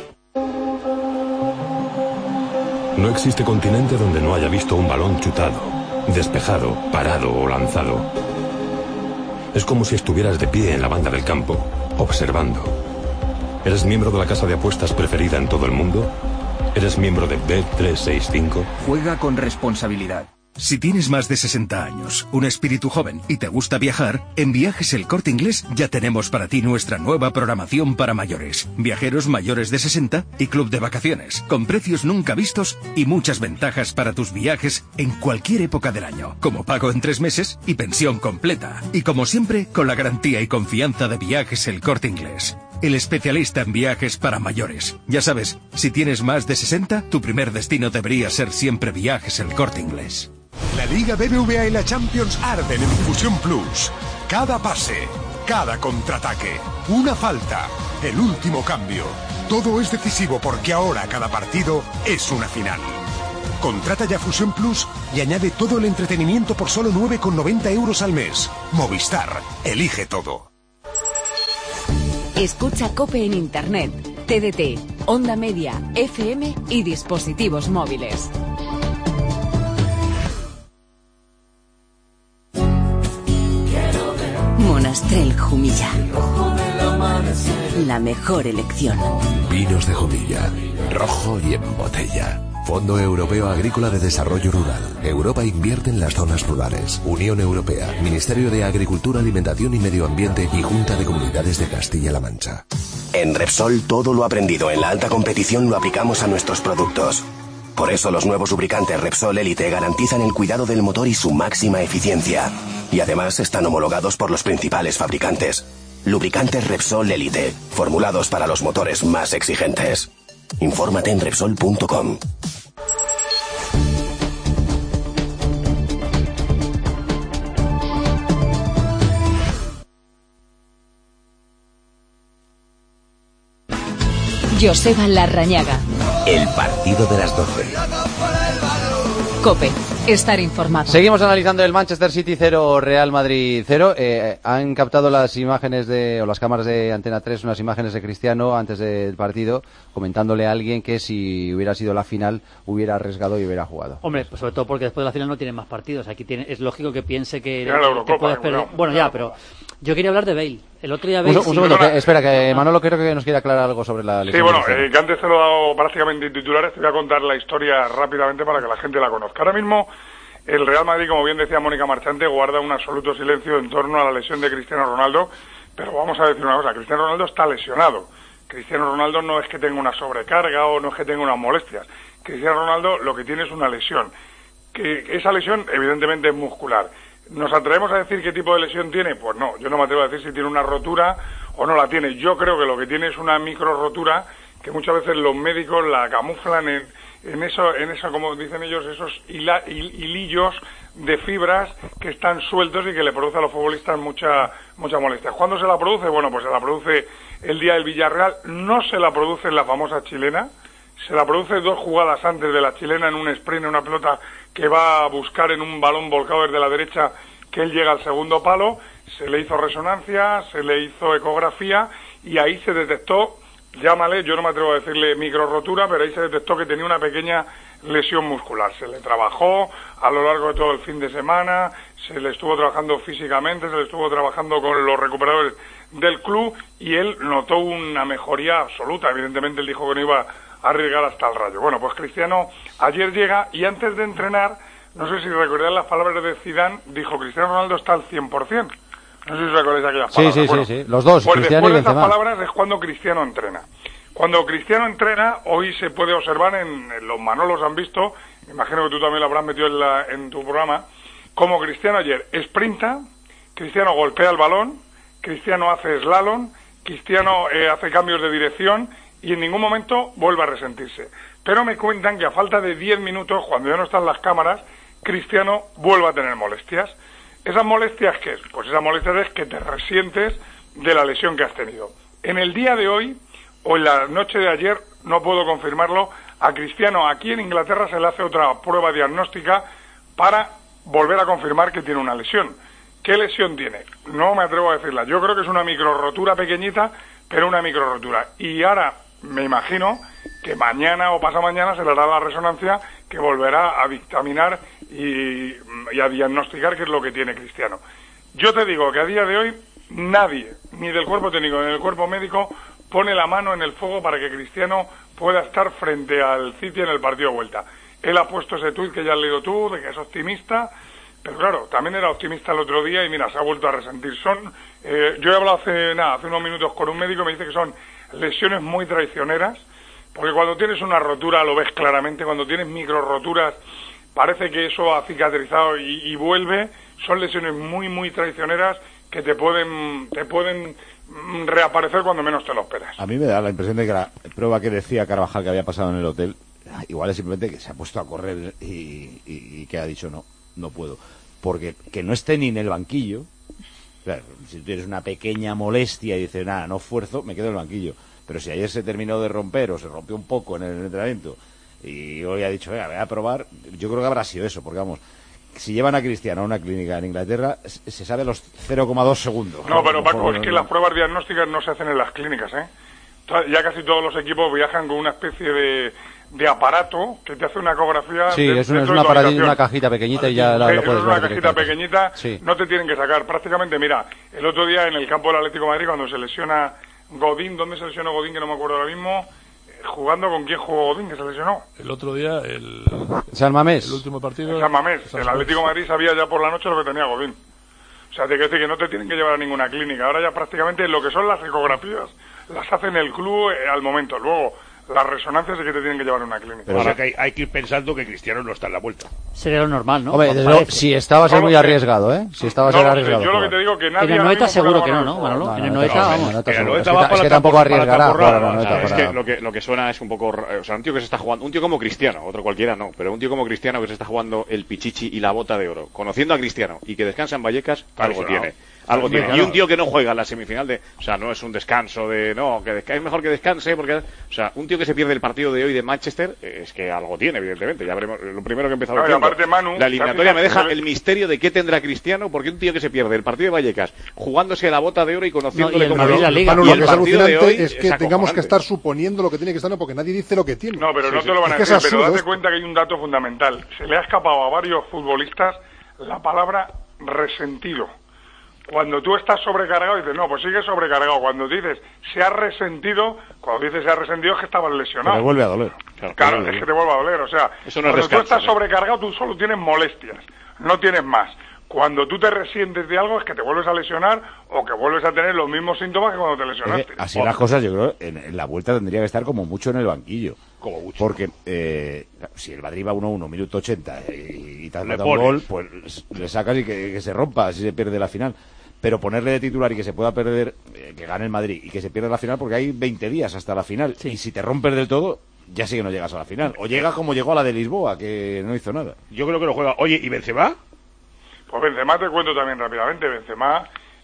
No existe continente donde no haya visto un balón chutado, despejado, parado o lanzado. Es como si estuvieras de pie en la banda del campo, observando. ¿Eres miembro de la casa de apuestas preferida en todo el mundo? ¿Eres miembro de Bet365? Juega con responsabilidad. Si tienes más de 60 años, un espíritu joven y te gusta viajar, en Viajes El Corte Inglés ya tenemos para ti nuestra nueva programación para mayores. Viajeros mayores de 60 y club de vacaciones, con precios nunca vistos y muchas ventajas para tus viajes en cualquier época del año, como pago en 3 meses y pensión completa. Y como siempre, con la garantía y confianza de Viajes El Corte Inglés. El especialista en viajes para mayores. Ya sabes, si tienes más de 60, tu primer destino debería ser siempre Viajes El Corte Inglés. La Liga BBVA y la Champions arden en Fusión Plus. Cada pase, cada contraataque, una falta, el último cambio. Todo es decisivo porque ahora cada partido es una final. Contrata ya Fusión Plus y añade todo el entretenimiento por solo 9,90 € al mes. Movistar, elige todo. Escucha COPE en Internet, TDT, Onda Media, FM y dispositivos móviles. Monastrell Jumilla. La mejor elección. Vinos de Jumilla, rojo y en botella. Fondo Europeo Agrícola de Desarrollo Rural. Europa invierte en las zonas rurales. Unión Europea, Ministerio de Agricultura, Alimentación y Medio Ambiente y Junta de Comunidades de Castilla-La Mancha. En Repsol todo lo aprendido en la alta competición lo aplicamos a nuestros productos. Por eso los nuevos lubricantes Repsol Elite garantizan el cuidado del motor y su máxima eficiencia. Y además están homologados por los principales fabricantes. Lubricantes Repsol Elite, formulados para los motores más exigentes. Infórmate en Repsol.com. Joseba Larrañaga. El partido de las 12. COPE. Estar informado. Seguimos analizando el Manchester City 0, Real Madrid 0. Han captado las imágenes o las cámaras de Antena 3, unas imágenes de Cristiano antes del partido, comentándole a alguien que si hubiera sido la final hubiera arriesgado y hubiera jugado. Hombre, pues sobre todo porque después de la final no tienen más partidos. Aquí es lógico que piense que Eurocopa, puedes perder. Bueno, ya, pero yo quería hablar de Bale. El otro día Bale... Un segundo, espera, que Manolo creo que nos quiere aclarar algo sobre la lesión. Sí, bueno, que antes te lo he dado prácticamente en titulares, te voy a contar la historia rápidamente para que la gente la conozca. Ahora mismo el Real Madrid, como bien decía Mónica Marchante, guarda un absoluto silencio en torno a la lesión de Cristiano Ronaldo, pero vamos a decir una cosa, Cristiano Ronaldo está lesionado. Cristiano Ronaldo no es que tenga una sobrecarga o no es que tenga unas molestias. Cristiano Ronaldo lo que tiene es una lesión. Que esa lesión evidentemente es muscular. ¿Nos atrevemos a decir qué tipo de lesión tiene? Pues no, yo no me atrevo a decir si tiene una rotura o no la tiene. Yo creo que lo que tiene es una micro rotura que muchas veces los médicos la camuflan en eso, como dicen ellos, esos hilillos de fibras que están sueltos y que le produce a los futbolistas mucha molestia. ¿Cuándo se la produce? Bueno, pues se la produce el día del Villarreal, no se la produce en la famosa chilena, se la produce 2 jugadas antes de la chilena en un sprint, en una pelota que va a buscar en un balón volcado desde la derecha, que él llega al segundo palo, se le hizo resonancia, se le hizo ecografía y ahí se detectó, llámale, yo no me atrevo a decirle micro rotura, pero ahí se detectó que tenía una pequeña lesión muscular. Se le trabajó a lo largo de todo el fin de semana, se le estuvo trabajando físicamente, se le estuvo trabajando con los recuperadores del club y él notó una mejoría absoluta. Evidentemente él dijo que no iba a arriesgar hasta el Rayo. Bueno, pues Cristiano ayer llega y antes de entrenar, no sé si recordáis las palabras de Zidane, dijo Cristiano Ronaldo está al 100%. No sé si recordáis aquellas palabras. Sí, los dos, pues Cristiano y Benzema. Después de esas palabras es cuando Cristiano entrena. Cuando Cristiano entrena, hoy se puede observar en los Manolos han visto, me imagino que tú también lo habrás metido en tu programa, como Cristiano ayer sprinta, Cristiano golpea el balón, Cristiano hace slalom, Cristiano hace cambios de dirección y en ningún momento vuelve a resentirse. Pero me cuentan que a falta de 10 minutos, cuando ya no están las cámaras, Cristiano vuelve a tener molestias. ¿Esas molestias qué es? Pues esas molestias es que te resientes de la lesión que has tenido. En el día de hoy, o en la noche de ayer, no puedo confirmarlo, a Cristiano aquí en Inglaterra se le hace otra prueba diagnóstica para volver a confirmar que tiene una lesión. ¿Qué lesión tiene? No me atrevo a decirla. Yo creo que es una micro rotura pequeñita, pero una micro rotura. Y ahora me imagino que mañana o pasado mañana se le hará la resonancia que volverá a dictaminar y a diagnosticar qué es lo que tiene Cristiano. Yo te digo que a día de hoy nadie, ni del cuerpo técnico ni del cuerpo médico, pone la mano en el fuego para que Cristiano pueda estar frente al City en el partido de vuelta. Él ha puesto ese tuit que ya has leído tú, de que es optimista, pero claro, también era optimista el otro día y mira, se ha vuelto a resentir. Yo he hablado hace unos minutos con un médico y me dice que son lesiones muy traicioneras, porque cuando tienes una rotura lo ves claramente, cuando tienes micro roturas parece que eso ha cicatrizado y vuelve. Son lesiones muy traicioneras que te pueden reaparecer cuando menos te lo esperas. A mí me da la impresión de que la prueba que decía Carvajal que había pasado en el hotel, igual es simplemente que se ha puesto a correr y que ha dicho no puedo. Porque que no esté ni en el banquillo, claro, si tienes una pequeña molestia y dices, nada, no esfuerzo, me quedo en el banquillo. Pero si ayer se terminó de romper o se rompió un poco en el entrenamiento y hoy ha dicho, voy a probar, yo creo que habrá sido eso, porque vamos, si llevan a Cristiano a una clínica en Inglaterra, se sabe los 0,2 segundos. No, pero Paco, es que las pruebas diagnósticas no se hacen en las clínicas, ¿eh? Ya casi todos los equipos viajan con una especie de aparato que te hace una ecografía. Sí, es un aparatito, una cajita pequeñita y ya lo puedes ver. Es una cajita pequeñita, sí. No te tienen que sacar. Prácticamente, mira, el otro día en el campo del Atlético de Madrid, cuando se lesiona Godín, ¿dónde se lesionó Godín? Que no me acuerdo ahora mismo. jugando con quién jugó Godín, que se lesionó. El otro día, el San Mamés. El último partido. San Mamés. El Atlético de Madrid sabía ya por la noche lo que tenía Godín. O sea, te quiero decir que no te tienen que llevar a ninguna clínica. Ahora ya prácticamente lo que son las ecografías las hace en el club al momento. Luego, las resonancias sí que te tienen que llevar a una clínica. Pero ahora que hay que ir pensando que Cristiano no está en la vuelta. Sería lo normal, ¿no? Hombre, si estaba a ser muy arriesgado, ¿eh? Si estaba a ser arriesgado. Yo lo que te digo que nadie... En el Noeta seguro que no, Manolo. En el Noeta, vamos. Es que tampoco arriesgará. Es que lo que suena es un poco... O sea, un tío que se está jugando... Un tío como Cristiano, otro cualquiera no, pero un tío como Cristiano que se está jugando el Pichichi y la bota de oro, conociendo a Cristiano y que descansa en Vallecas, algo tiene. Algo tiene. Y un tío que no juega en la semifinal de... O sea, no es un descanso de... No, que es mejor que descanse porque... O sea, un tío que se pierde el partido de hoy de Manchester es que algo tiene, evidentemente. Ya veremos. Lo primero que he empezado diciendo. Aparte, Manu, la eliminatoria me deja el misterio de qué tendrá Cristiano, porque un tío que se pierde el partido de Vallecas, jugándose la bota de oro y conociéndole como... Manu, lo que es alucinante es que tengamos que estar suponiendo lo que tiene Cristiano porque nadie dice lo que tiene. No, pero no te lo van a decir, pero date cuenta que hay un dato fundamental. Se le ha escapado a varios futbolistas la palabra resentido. Cuando tú estás sobrecargado, dices, no, pues sigue sobrecargado. Cuando dices, se ha resentido, cuando dices se ha resentido es que estabas lesionado. Te vuelve a doler. Claro, es que te vuelve a doler. O sea, eso no cuando es descanso, tú estás sobrecargado, tú solo tienes molestias, no tienes más. Cuando tú te resientes de algo es que te vuelves a lesionar o que vuelves a tener los mismos síntomas que cuando te lesionaste. Así las cosas, yo creo, en la vuelta tendría que estar como mucho en el banquillo. Como mucho. Porque si el Madrid va 1-1, minuto 80, y te has metido un gol, pues le sacas y que se rompa si se pierde la final. Pero ponerle de titular y que se pueda perder, que gane el Madrid y que se pierda la final, porque hay 20 días hasta la final. Sí. Y si te rompes del todo, ya sí que no llegas a la final. O llega como llegó a la de Lisboa, que no hizo nada. Yo creo que lo juega. Oye, ¿y Benzema? Pues Benzema te cuento también rápidamente. Benzema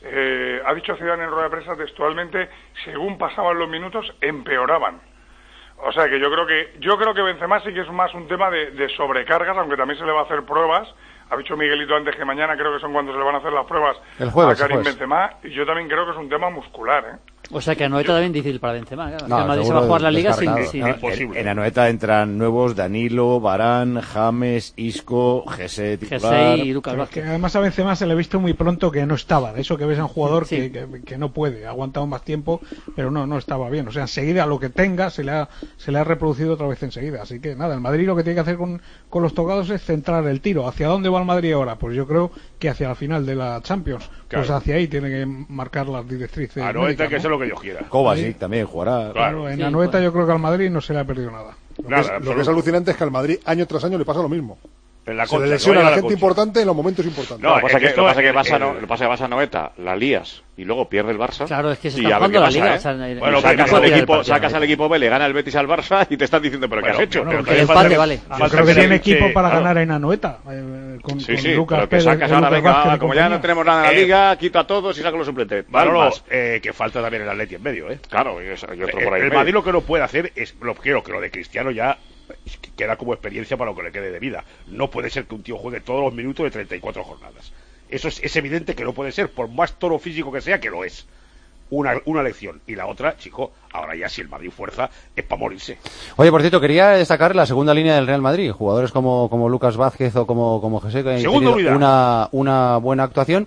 ha dicho Zidane en rueda de prensa textualmente, según pasaban los minutos, empeoraban. O sea que yo creo que Benzema sí que es más un tema de sobrecargas, aunque también se le va a hacer pruebas. Ha dicho Miguelito antes que mañana creo que son cuando se le van a hacer las pruebas a Karim Benzema, y yo también creo que es un tema muscular, ¿eh? O sea que Anoeta también difícil para Benzema, claro. No, el Madrid se va a jugar la Liga sin imposible. En Anoeta entran nuevos Danilo, Varane, James, Isco, Jesse titular. Y Lucas Vázquez. Que además a Benzema se le ha visto muy pronto que no estaba. De eso que ves a un jugador que no puede, ha aguantado más tiempo, pero no estaba bien. O sea, enseguida lo que tenga se le ha reproducido otra vez enseguida. Así que nada, el Madrid lo que tiene que hacer con los tocados es centrar el tiro. ¿Hacia dónde va el Madrid ahora? Pues yo creo que hacia la final de la Champions. Claro. Pues hacia ahí tiene que marcar las directrices. Anoeta, que es lo que yo quiera. Kovacic también jugará. Claro, en Anoeta yo creo que al Madrid no se le ha perdido nada. Lo que es alucinante es que al Madrid año tras año le pasa lo mismo. Se le lesiona a la gente importante en los momentos importantes. No, lo que pasa que vas a Noeta, la lías y luego pierde el Barça. Claro, es que se está jugando la Liga. Bueno, sacas al equipo B, le gana el Betis al Barça y te están diciendo, ¿pero qué has hecho? El empate, vale. Yo creo que tiene equipo para ganar en Anoeta. Con Lucas, pero que sacas ahora, venga, como ya no tenemos nada en la Liga, quito a todos y saco los suplentes. Que falta también el Atleti en medio, ¿eh? Claro, y otro por ahí. El Madrid lo que no puede hacer es, creo que lo de Cristiano ya queda como experiencia para lo que le quede de vida. No puede ser que un tío juegue todos los minutos de 34 jornadas. Eso es evidente que no puede ser, por más toro físico que sea, que lo es. Una lección. Y la otra, chico, ahora ya si el Madrid fuerza, es para morirse. Oye, por cierto, quería destacar la segunda línea del Real Madrid. Jugadores como Lucas Vázquez o como José, que han tenido una buena actuación.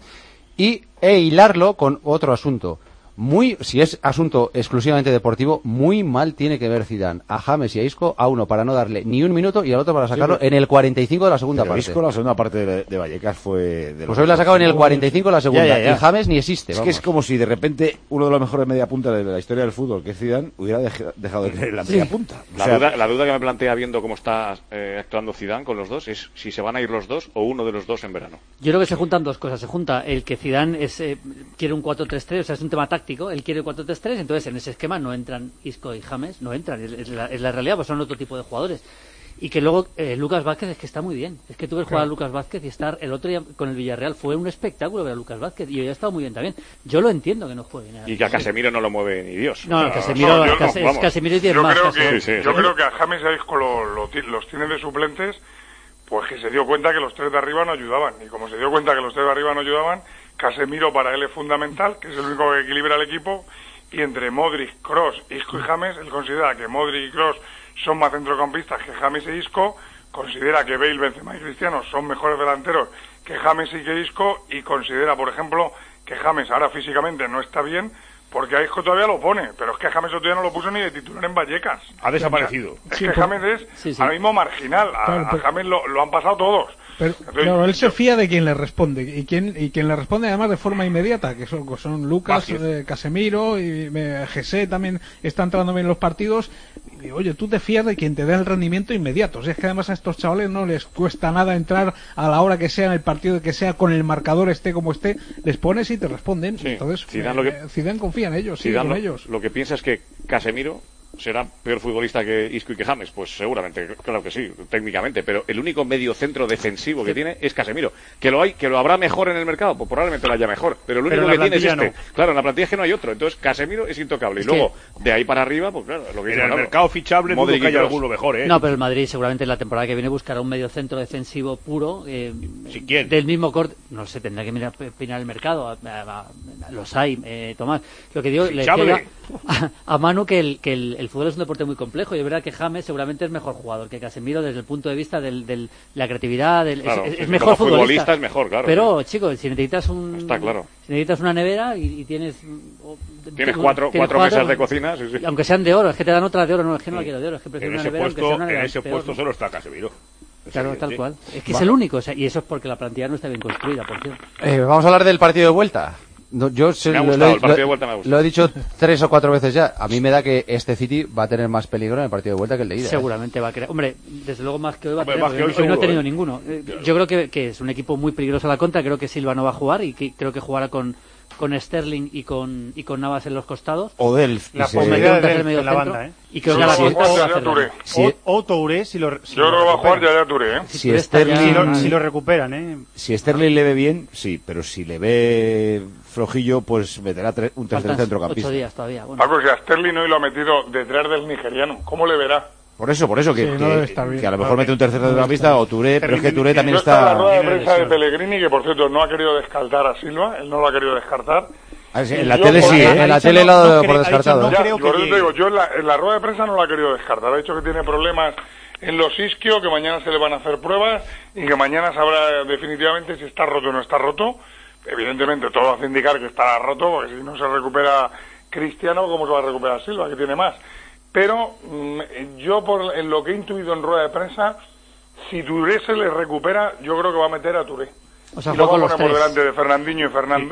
E hilarlo con otro asunto. Si es asunto exclusivamente deportivo, muy mal tiene que ver Zidane a James y a Isco, a uno para no darle ni un minuto y al otro para sacarlo en el 45 de la segunda parte. Isco la segunda parte de Vallecas fue... Pues hoy la ha sacado en el 45 de la segunda y James ni existe. Es que es como si de repente uno de los mejores media punta de la historia del fútbol, que es Zidane, hubiera dejado de creer en la media punta. La duda que me plantea viendo cómo está actuando Zidane con los dos es si se van a ir los dos o uno de los dos en verano. Yo creo que se juntan dos cosas. Se junta el que Zidane quiere un 4-3-3, o sea, es un tema táctico. Él quiere el 4-3-3, entonces en ese esquema no entran Isco y James, no entran, es la realidad, pues son otro tipo de jugadores. Y que luego Lucas Vázquez es que está muy bien. Es que tú ves jugar a Lucas Vázquez y estar el otro día con el Villarreal fue un espectáculo ver a Lucas Vázquez y hoy ha estado muy bien también. Yo lo entiendo que no juegue nada. Y que a Casemiro no lo mueve ni Dios. No, Casemiro y 10 más. Yo creo que a James y a Isco los tiene de suplentes, pues que se dio cuenta que los tres de arriba no ayudaban. Y como se dio cuenta que los tres de arriba no ayudaban, Casemiro para él es fundamental, que es el único que equilibra el equipo, y entre Modric, Kroos, Isco y James, él considera que Modric y Kroos son más centrocampistas que James e Isco, considera que Bale, Benzema y Cristiano son mejores delanteros que James y que Isco, y considera, por ejemplo, que James ahora físicamente no está bien, porque a Isco todavía lo pone, pero es que James todavía no lo puso ni de titular en Vallecas. Ha desaparecido. Es que James es ahora mismo marginal. A James lo han pasado todos. Pero claro, él se fía de quien le responde y quien le responde además de forma inmediata, que son Lucas, Casemiro y Jesse también está entrando bien en los partidos. Y, oye, tú te fías de quien te da el rendimiento inmediato. O sea, es que además a estos chavales no les cuesta nada entrar a la hora que sea en el partido que sea, con el marcador esté como esté, les pones y te responden. Sí. Entonces Zidane confía en ellos, Zidane con ellos. Lo que piensa es que Casemiro será peor futbolista que Isco y que James, pues seguramente, claro que sí, técnicamente, pero el único medio centro defensivo que tiene es Casemiro. Que lo habrá mejor en el mercado, pues probablemente lo haya mejor, pero el único que tiene es este. No. Claro, en la plantilla es que no hay otro, entonces Casemiro es intocable. Y luego, de ahí para arriba, pues claro, lo que en el mercado fichable dudo que haya alguno mejor, ¿eh? No, pero el Madrid seguramente en la temporada que viene buscará un medio centro defensivo puro, ¿Sí, quién? Del mismo corte, no sé, tendrá que mirar el mercado, los hay, Tomás. Lo que digo, le decía a Manu que el fútbol es un deporte muy complejo y es verdad que James seguramente es mejor jugador que Casemiro desde el punto de vista de la creatividad, claro, es mejor futbolista es mejor, claro. Pero chicos, si necesitas está claro. Si necesitas una nevera y tienes cuatro mesas de cocina, sí. Aunque sean de oro, es que te dan otras de oro, no es que no la quiero de oro, es que prefiero una nevera aunque sea una nevera. En ese puesto solo está Casemiro. Claro, tal cual. Es que es el único, y eso es porque la plantilla no está bien construida, por cierto. Vamos a hablar del partido de vuelta. No, yo lo he dicho 3 o 4 veces ya. A mí me da que este City va a tener más peligro en el partido de vuelta que el de ida. Seguramente va a crear. Hombre, desde luego más que hoy va a tener. Hoy no ha tenido ninguno. Yo creo que es un equipo muy peligroso a la contra. Creo que Silva no va a jugar y creo que jugará con Sterling y con Navas en los costados. O Delf. La posibilidad de Delf en la banda, Y creo que a la contra va a hacer o Touré, si lo yo creo que va a jugar ya Touré, si lo recuperan, Si Sterling le ve bien, sí, pero si le ve flojillo, pues meterá un tercer centrocampista. 8 días todavía. Bueno. Si a Sterling hoy lo ha metido detrás del nigeriano, ¿cómo le verá? Por eso, que a lo mejor mete un tercer centrocampista o Touré, pero es que Touré también está... la rueda de prensa de Pellegrini, que por cierto no ha querido descartar a Silva, él no lo ha querido descartar. En la tele sí, en la tele lo ha dado por descartado. Yo en la rueda de prensa no lo ha querido descartar, ha dicho que tiene problemas en los isquios, que mañana se le van a hacer pruebas y que mañana sabrá definitivamente si está roto o no está roto. Evidentemente todo hace indicar que estará roto, porque si no se recupera Cristiano, ¿cómo se va a recuperar Silva, que tiene más? Pero yo, en lo que he intuido en rueda de prensa, si Touré se le recupera, yo creo que va a meter a Touré. O sea, y lo va a poner por delante de Fernandinho y Fernando,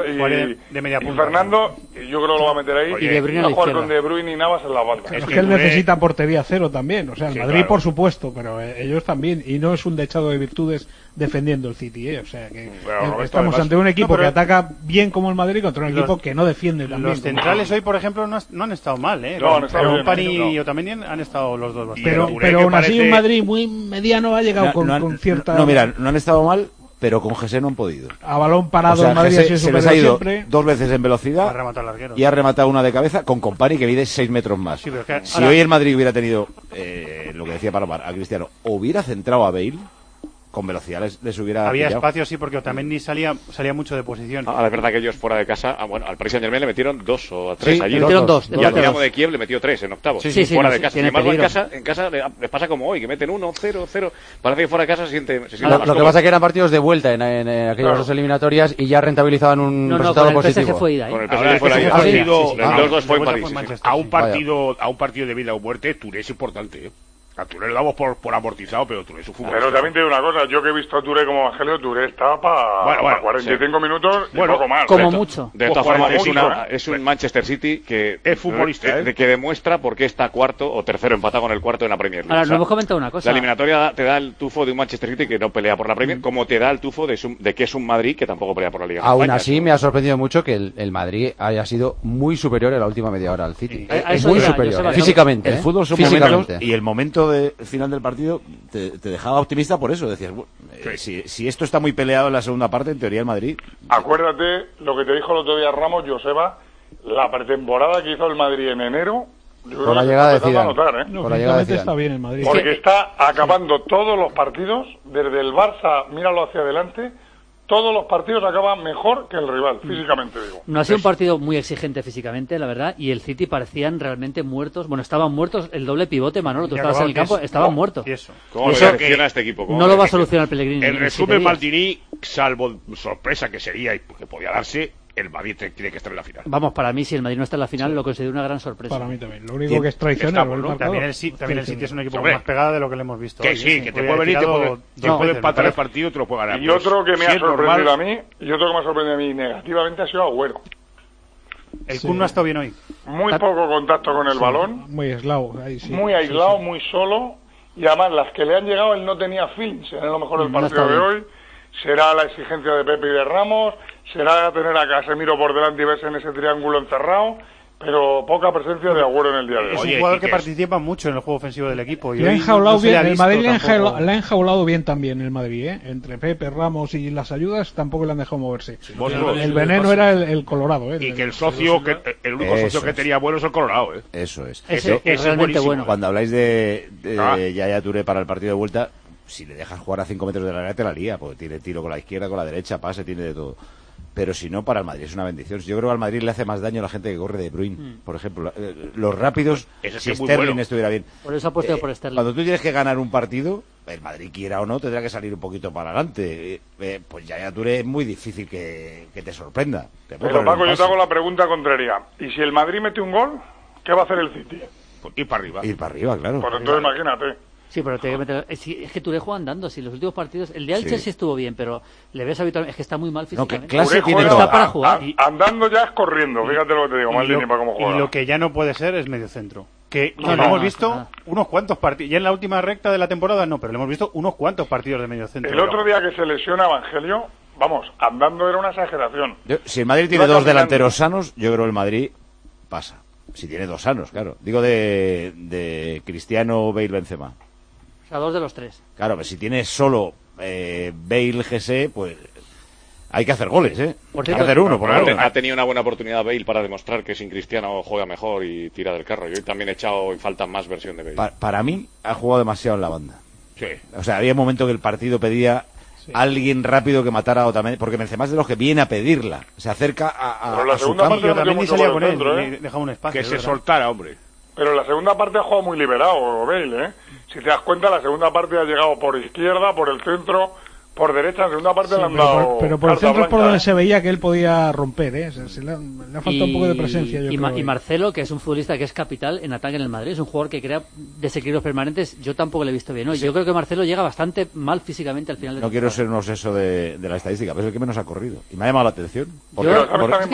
y yo creo que lo va a meter ahí. Y De Bruyne va a jugar con De Bruyne y Navas en la banda. Es que él necesita portería cero también. O sea, el Madrid, por supuesto, pero ellos también. Y no es un dechado de virtudes defendiendo el City. O sea, que estamos ante un equipo que ataca bien como el Madrid contra un equipo que no defiende también. Los centrales hoy, por ejemplo, no han estado mal, No, han estado bien. Company y Otamendi han estado los dos bastante. Pero aún así un Madrid muy mediano ha llegado con cierta... No, mira, no han estado mal, pero con Jesse no han podido. A balón parado en Madrid se les ha ido siempre 2 veces en velocidad y ha rematado una de cabeza con Company, que mide 6 metros más. Si hoy el Madrid hubiera tenido lo que decía Palomar, a Cristiano, hubiera centrado a Bale, con velocidad les hubiera había pillado. espacio, sí, porque Otamendi salía mucho de posición. Es verdad que ellos fuera de casa, al Paris Saint-Germain le metieron 2 o 3 allí. Le metieron 2. Y al Dinamo de Kiev le metió 3 en octavos. Fuera de casa. Sin embargo, peligro. en casa les pasa como hoy, que meten 1, 0, 0. Parece que fuera de casa se siente lo que pasa es que eran partidos de vuelta en aquellas dos eliminatorias y ya rentabilizaban un resultado positivo. Con el PSG fue la ida. El 2-2 fue en París. A un partido de vida o muerte, Touré es importante, A Touré le damos por amortizado, pero Touré es un futbolista. Pero también te digo una cosa, yo que he visto a Touré como Evangelio, Touré está para 45 minutos y poco más. Como mucho. De todas formas, es un Manchester City que es futbolista, que demuestra por qué está cuarto o tercero empatado con el cuarto en la Premier League. Ahora, nos hemos comentado una cosa. La eliminatoria te da el tufo de un Manchester City que no pelea por la Premier, como te da el tufo de que es un Madrid que tampoco pelea por la Liga. Aún así, me ha sorprendido mucho que el Madrid haya sido muy superior en la última media hora al City. Es muy superior, físicamente. El fútbol son momentos, y el momento final del partido te dejaba optimista por eso. Decías, si esto está muy peleado en la segunda parte, en teoría el Madrid... Acuérdate lo que te dijo el otro día Ramos, Joseba, la pretemporada que hizo el Madrid en enero. Por la llegada de Zidane. Está bien el Madrid. Porque está acabando todos los partidos, desde el Barça, míralo hacia adelante, todos los partidos acaban mejor que el rival, físicamente digo. No ha sido un partido muy exigente físicamente, la verdad, y el City parecían realmente muertos. Bueno, estaban muertos, el doble pivote, Manolo, tú estabas en el campo, estaban muertos. ¿Cómo lo reacciona este equipo? No lo va a solucionar Pellegrini. El resumen, Maldini, salvo sorpresa que sería y que podía darse, el Madrid tiene que estar en la final. Vamos, para mí, si el Madrid no está en la final, lo considero una gran sorpresa. Para mí también. Lo único que es traicionero. ¿no? También el City es un equipo más pegado de lo que le hemos visto. Que hoy, sí, que te puede venir, te puede empatar el partido y te lo puede ganar. Y otro que me ha sorprendido a mí, negativamente, ha sido Agüero. El Kun no ha estado bien hoy. Muy poco contacto con el balón. Muy aislado. Muy aislado, muy solo. Y además, las que le han llegado, él no tenía feelings. Será a lo mejor el partido de hoy. Será la exigencia de Pepe y de Ramos. Será tener a Casemiro por delante y verse en ese triángulo encerrado. Pero poca presencia de Agüero en el día de hoy. Es un jugador que participa mucho en el juego ofensivo del equipo. Y le ha enjaulado bien, el Madrid le ha enjaulado bien también el Madrid, ¿eh? Entre Pepe, Ramos y las ayudas tampoco le han dejado moverse. Sí, el veneno era el Colorado, ¿eh? Y que el único socio que tenía bueno es el Colorado, ¿eh? Eso es. Ese es realmente bueno. Cuando habláis de Yaya Touré para el partido de vuelta, si le dejas jugar a 5 metros de la área te la lía, porque tiene tiro con la izquierda, con la derecha, pase, tiene de todo. Pero si no, para el Madrid es una bendición. Yo creo que al Madrid le hace más daño la gente que corre de Bruyne, por ejemplo. Los rápidos, si Sterling estuviera bien. Por eso ha puesto por Sterling. Cuando tú tienes que ganar un partido, el Madrid, quiera o no, tendrá que salir un poquito para adelante. Pues ya Touré es muy difícil que te sorprenda. Pero Paco, yo te hago la pregunta contraria. ¿Y si el Madrid mete un gol, qué va a hacer el City? Pues ir para arriba. Ir para arriba, claro. Pues entonces imagínate. Sí, pero tiene que meter... Es que Touré juega andando. Si los últimos partidos... El de Elche sí estuvo bien, pero le ves habitualmente... Es que está muy mal físicamente. Clase tiene está para jugar. Andando ya es corriendo. Fíjate lo que te digo. Mal línea para cómo juega. Y lo que ya no puede ser es medio centro. Que lo hemos visto unos cuantos partidos. Ya en la última recta de la temporada no, pero lo hemos visto unos cuantos partidos de medio centro. El otro día que se lesiona Evangelio, vamos, andando era una exageración. Si el Madrid tiene dos delanteros sanos, yo creo que el Madrid pasa. Si tiene dos sanos, claro. Digo de Cristiano, Bale, Benzema. O sea, 2 de los 3. Claro, pero si tienes solo Bale, GC, pues hay que hacer goles, ¿eh? Hay que hacer uno, por favor. Ha tenido una buena oportunidad Bale para demostrar que sin Cristiano juega mejor y tira del carro. Yo también he echado en falta más versión de Bale. Para mí, ha jugado demasiado en la banda. Sí. O sea, había un momento que el partido pedía alguien rápido que matara a Otamendi, porque Benzema es de los que viene a pedirla. Se acerca a su campo. Otamendi salía con él, dejaba un espacio. Que se soltara, hombre. Pero en la segunda parte ha jugado muy liberado Bale, ¿eh? Si te das cuenta, la segunda parte ha llegado por izquierda, por el centro, por derecha. En la segunda parte le han dado. Pero por el centro es por donde se veía que él podía romper, ¿eh? O sea, le ha faltado un poco de presencia. Yo creo, y Marcelo, que es un futbolista que es capital en ataque en el Madrid, es un jugador que crea desequilibrios permanentes. Yo tampoco le he visto bien, ¿no? Yo creo que Marcelo llega bastante mal físicamente al final. No quiero ser un obseso de la estadística, pero es el que menos ha corrido. Y me ha llamado la atención. Yo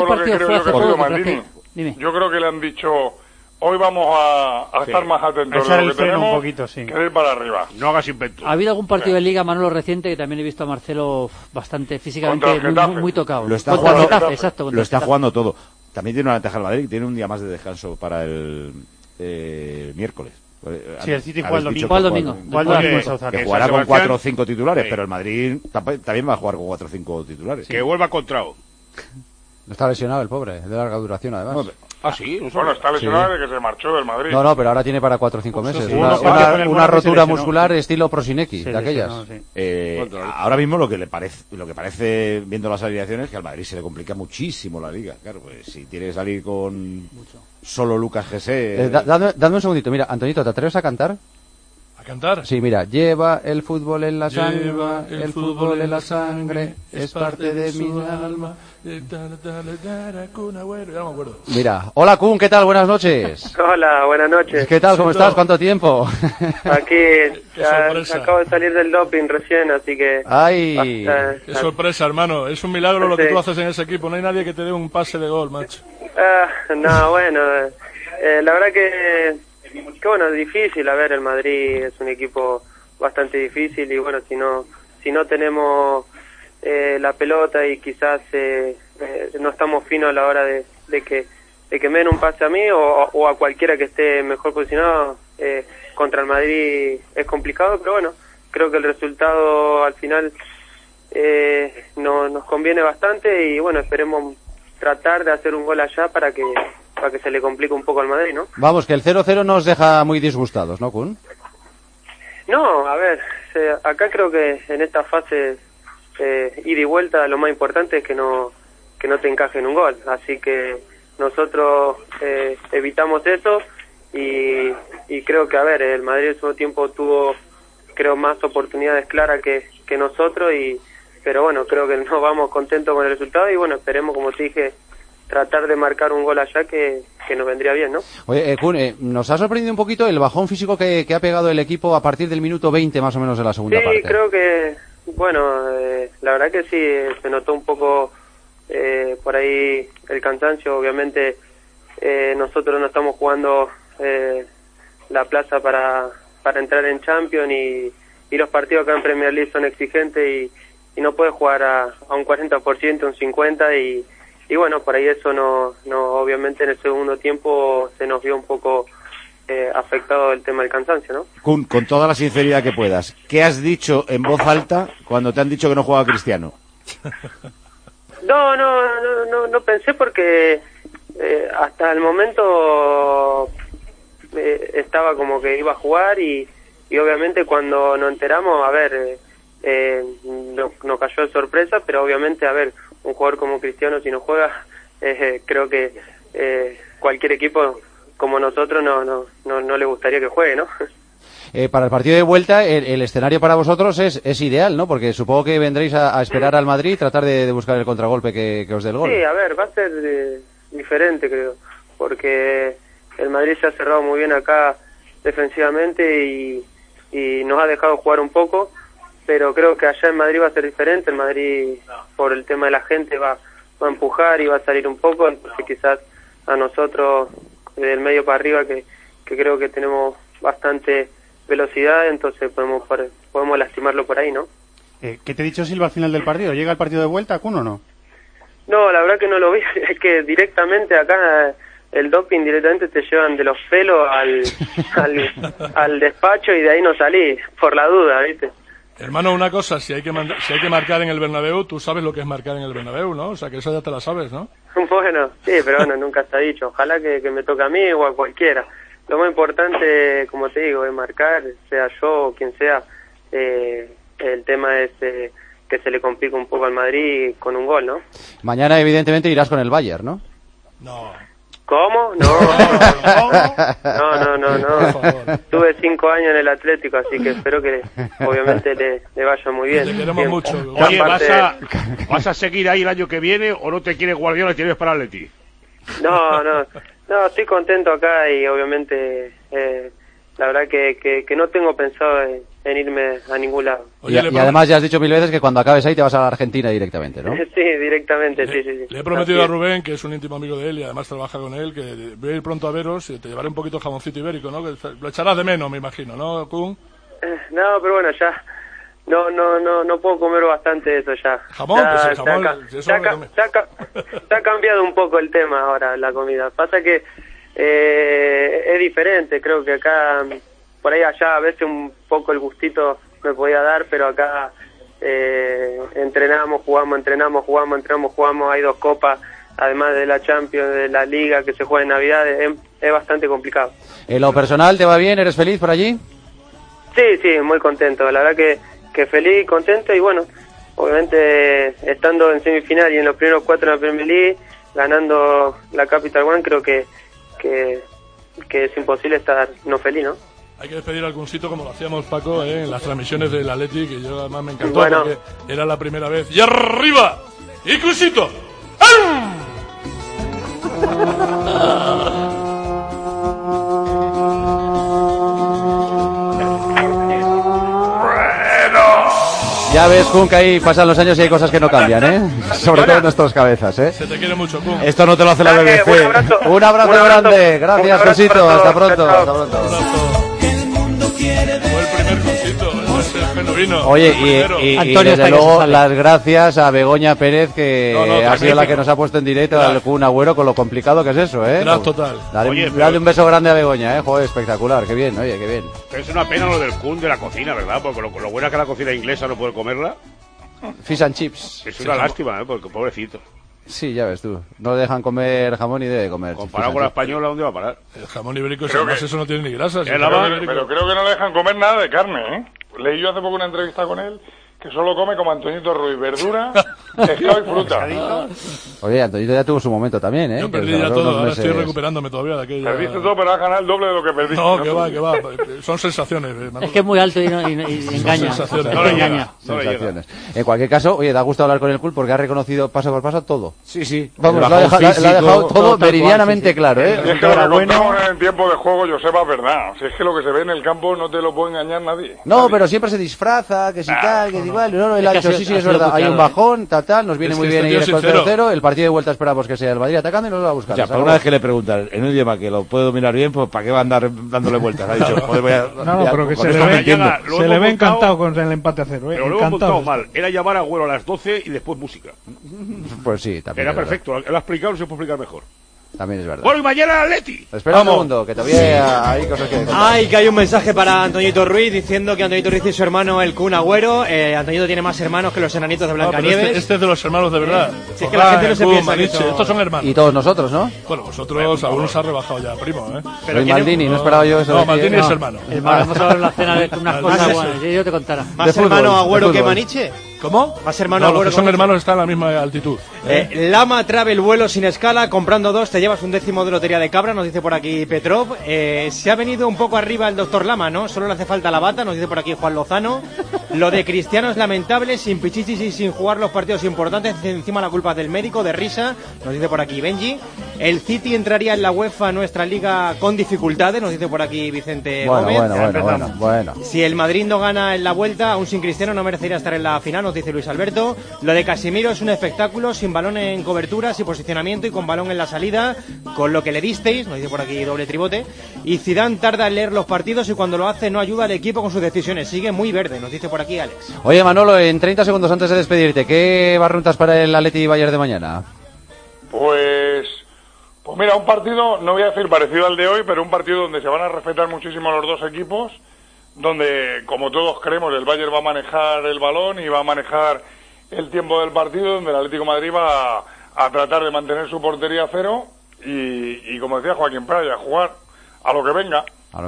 creo que le han dicho. Hoy vamos a estar más atentos a lo que tenemos, un poquito, que ir para arriba. No hagas inventos. Ha habido algún partido de Liga, Manolo, reciente, que también he visto a Marcelo bastante físicamente muy tocado. Lo está jugando todo. También tiene una ventaja el Madrid, tiene un día más de descanso para el miércoles. Sí, el City juega el domingo. Que jugará con 4 o 5 titulares, pero el Madrid también va a jugar con 4 o 5 titulares. Que vuelva Contrao. No está lesionado el pobre, de larga duración además. Sí. Bueno, está lesionado desde que se marchó del Madrid. No, pero ahora tiene para 4 o 5 meses. Una rotura muscular estilo Prosinecki, de aquellas. Ahora mismo lo que parece, viendo las alineaciones, que al Madrid se le complica muchísimo la liga. Claro, pues si tiene que salir con solo Lucas GC. Dame un segundito, mira, Antonito, ¿te atreves a cantar? ¿A cantar? Sí, mira, lleva el fútbol en la sangre, el fútbol en la sangre, es parte de mi alma. Ya no me acuerdo. Mira, hola Kun, ¿qué tal? Buenas noches. Hola, buenas noches. ¿Qué tal? ¿Cómo estás? ¿Cuánto tiempo? Aquí, acabo de salir del doping recién, así que... ¡Ay! Qué sorpresa, hermano. Es un milagro lo que tú haces en ese equipo. No hay nadie que te dé un pase de gol, macho. No, bueno, la verdad que bueno, es difícil. A ver, el Madrid es un equipo bastante difícil y bueno, si no tenemos la pelota y quizás no estamos finos a la hora de que me den un pase a mí o a cualquiera que esté mejor posicionado, contra el Madrid es complicado, pero bueno, creo que el resultado al final nos conviene bastante y bueno, esperemos tratar de hacer un gol allá para que se le complique un poco al Madrid, ¿no? Vamos, que el 0-0 nos deja muy disgustados, ¿no, Kun? No, a ver, acá creo que en esta fase ida y vuelta lo más importante es que no te encajen un gol, así que nosotros evitamos eso y creo que, a ver, el Madrid en su tiempo tuvo, creo, más oportunidades claras que nosotros pero bueno, creo que nos vamos contentos con el resultado y bueno, esperemos, como te dije, tratar de marcar un gol allá que nos vendría bien, ¿no? Oye, Kun, nos ha sorprendido un poquito el bajón físico que ha pegado el equipo a partir del minuto 20 más o menos de la segunda parte. Sí, creo que, bueno, la verdad que sí, se notó un poco por ahí el cansancio. Obviamente nosotros no estamos jugando la plaza para entrar en Champions y los partidos acá en Premier League son exigentes y no puedes jugar a un 40%, un 50% y bueno, por ahí eso no obviamente en el segundo tiempo se nos vio un poco afectado el tema del cansancio, ¿no? Kun, con toda la sinceridad que puedas, ¿qué has dicho en voz alta cuando te han dicho que no juega Cristiano? No pensé porque hasta el momento estaba como que iba a jugar y obviamente cuando nos enteramos, a ver, nos cayó de sorpresa, pero obviamente, a ver, un jugador como Cristiano si no juega, creo que cualquier equipo como nosotros no le gustaría que juegue, ¿no? Para el partido de vuelta, el escenario para vosotros es ideal, ¿no? Porque supongo que vendréis a esperar al Madrid y tratar de buscar el contragolpe que os dé el gol. Sí, a ver, va a ser diferente, creo, porque el Madrid se ha cerrado muy bien acá defensivamente y nos ha dejado jugar un poco, pero creo que allá en Madrid va a ser diferente. El Madrid, por el tema de la gente, va a empujar y va a salir un poco, entonces quizás a nosotros, del medio para arriba, que creo que tenemos bastante velocidad, entonces podemos lastimarlo por ahí, ¿no? ¿Qué te ha dicho Silva al final del partido? ¿Llega el partido de vuelta, Kun, o no? No, la verdad que no lo vi, es que directamente acá el doping directamente te llevan de los pelos al despacho y de ahí no salí, por la duda, ¿viste? Hermano, una cosa, si hay que marcar en el Bernabéu, tú sabes lo que es marcar en el Bernabéu, ¿no? O sea, que eso ya te la sabes, ¿no? Bueno, sí, pero bueno, nunca está dicho. Ojalá que me toque a mí o a cualquiera. Lo más importante, como te digo, es marcar, sea yo o quien sea. El tema es que se le complica un poco al Madrid con un gol, ¿no? Mañana, evidentemente, irás con el Bayern, ¿no? No. ¿Cómo? No. Tuve 5 años en el Atlético, así que espero que obviamente le vaya muy bien. Te queremos mucho. Oye, ¿vas a seguir ahí el año que viene o no te quieres Guardiola y tienes para Atleti? No, estoy contento acá y obviamente la verdad que no tengo pensado en irme a ningún lado. Oye, y además ya has dicho 1000 veces que cuando acabes ahí te vas a la Argentina directamente, ¿no? Sí, directamente, sí. Le he prometido a Rubén, que es un íntimo amigo de él y además trabaja con él, que voy a ir pronto a veros y te llevaré un poquito de jamoncito ibérico, ¿no? Que lo echarás de menos, me imagino, ¿no, Kun? No, pero bueno, ya no puedo comer bastante de eso ya. Jamón, ya, pues el jamón. Se ha cambiado un poco el tema ahora, la comida. Pasa que es diferente, creo que acá, por ahí allá a veces un poco el gustito me podía dar, pero acá entrenamos, jugamos, hay 2 copas, además de la Champions, de la Liga que se juega en Navidad, es bastante complicado. ¿En lo personal te va bien? ¿Eres feliz por allí? Sí, muy contento, la verdad que feliz, contento y bueno, obviamente estando en semifinal y en los primeros 4 en la Premier League, ganando la Capital One, creo que es imposible estar no feliz, ¿no? Hay que despedir algún sitio como lo hacíamos, Paco, en las transmisiones del Atleti, que yo además me encantó porque era la primera vez. ¡Y arriba! ¡Y Cusito! Ya ves, Kun, que ahí pasan los años y hay cosas que no cambian, ¿eh? Sobre todo en nuestras cabezas, ¿eh? Se te quiere mucho, Kun. Esto no te lo hace la BBC. Un abrazo grande. Gracias, Cusito. Hasta pronto. Fue el primer Cusito. Oye, y desde luego las gracias a Begoña Pérez, que ha sido la que nos ha puesto en directo al Kun Agüero con lo complicado que es eso, ¿eh? Total. Dale un beso grande a Begoña, ¿eh? Joder, espectacular, qué bien, oye, qué bien. Es una pena lo del Kun de la cocina, ¿verdad? Porque lo bueno es que la cocina inglesa no puede comerla. Fish and chips. Es una lástima, ¿eh? Porque pobrecito. Sí, ya ves tú. No dejan comer jamón ni debe comer. Comparado con la española, ¿dónde va a parar? El jamón ibérico, además eso no tiene ni grasa. Pero creo que no le dejan comer nada de carne, ¿eh? Leí yo hace poco una entrevista con él que solo come como Antoñito Ruiz, verdura Pescado y fruta. Oye, Antoñito ya tuvo su momento también, ¿eh? Yo perdí ya todo, ahora estoy recuperándome todavía de aquello. Perdiste todo, pero has ganado el doble de lo que perdiste. No, que va. Son sensaciones. Es que es muy alto y engaña. Sensaciones. No engaña. Sensaciones. En cualquier caso, oye, da gusto hablar con el Cul porque ha reconocido paso por paso todo. Sí. Vamos, lo ha dejado todo meridianamente claro, ¿eh? Es que lo que contamos en tiempo de juego, Joseba, es verdad. Si es que lo que se ve en el campo no te lo puede engañar nadie. No, pero siempre se disfraza, que si tal, que si igual. No, él ha dicho, sí, es verdad. Hay un bajón, tal, nos viene muy bien ir con 0-0. El partido de vuelta esperamos que sea el Madrid atacando y nos lo va a buscar. O sea, para una vez que le preguntan en un idioma que lo puede dominar bien, pues ¿para qué va a andar dándole vueltas? Ha dicho, no, pero que se le ve encantado con el empate a 0. Pero lo hemos montado mal. Era llamar a Agüero a las 12 y después música. Pues sí, también. Era perfecto. Él ha explicado, no se puede explicar mejor. También es verdad. Bueno, y mañana el Atleti. Espera un segundo, que todavía hay cosas que contar. Ay, que hay un mensaje para Antoñito Ruiz diciendo que Antoñito Ruiz y su hermano el Kun Agüero. Antoñito tiene más hermanos que los enanitos de Blancanieves. Este es de los hermanos de verdad. Si es que la gente no se piensa que estos son hermanos. Y todos nosotros, ¿no? Bueno, vosotros aún se ha rebajado ya, primo, ¿eh? Pero Maldini, no esperaba yo eso. No, Maldini es hermano. Vamos a ver la cena de unas cosas buenas. Yo te contara. ¿Más hermano Agüero que Maniche? ¿Cómo? Más hermano Agüero. Los que son hermanos están a la misma altitud. Lama Travel vuelo sin escala, comprando 2 te llevas un décimo de lotería de cabra, nos dice por aquí Petrov. Se ha venido un poco arriba el doctor Lama, ¿no? Solo le hace falta la bata, nos dice por aquí Juan Lozano. Lo de Cristiano es lamentable, sin pichichis y sin jugar los partidos importantes, encima la culpa del médico, de risa, nos dice por aquí Benji. El City entraría en la UEFA, nuestra liga, con dificultades, nos dice por aquí Vicente Gómez. Bueno. Si el Madrid no gana en la vuelta, aún sin Cristiano no merecería estar en la final, nos dice Luis Alberto. Lo de Casemiro es un espectáculo, sin balón en cobertura, sin posicionamiento y con balón en la salida, con lo que le disteis, nos dice por aquí doble tribote. Y Zidane tarda en leer los partidos y cuando lo hace no ayuda al equipo con sus decisiones, sigue muy verde, nos dice por aquí Alex. Oye, Manolo, en 30 segundos antes de despedirte, ¿qué barruntas para el Atleti Bayern de mañana? Pues mira, un partido, no voy a decir parecido al de hoy, pero un partido donde se van a respetar muchísimo los dos equipos, donde, como todos creemos, el Bayern va a manejar el balón y va a manejar el tiempo del partido, donde el Atlético de Madrid va a tratar de mantener su portería a cero y como decía Joaquín Praya, jugar a lo que venga.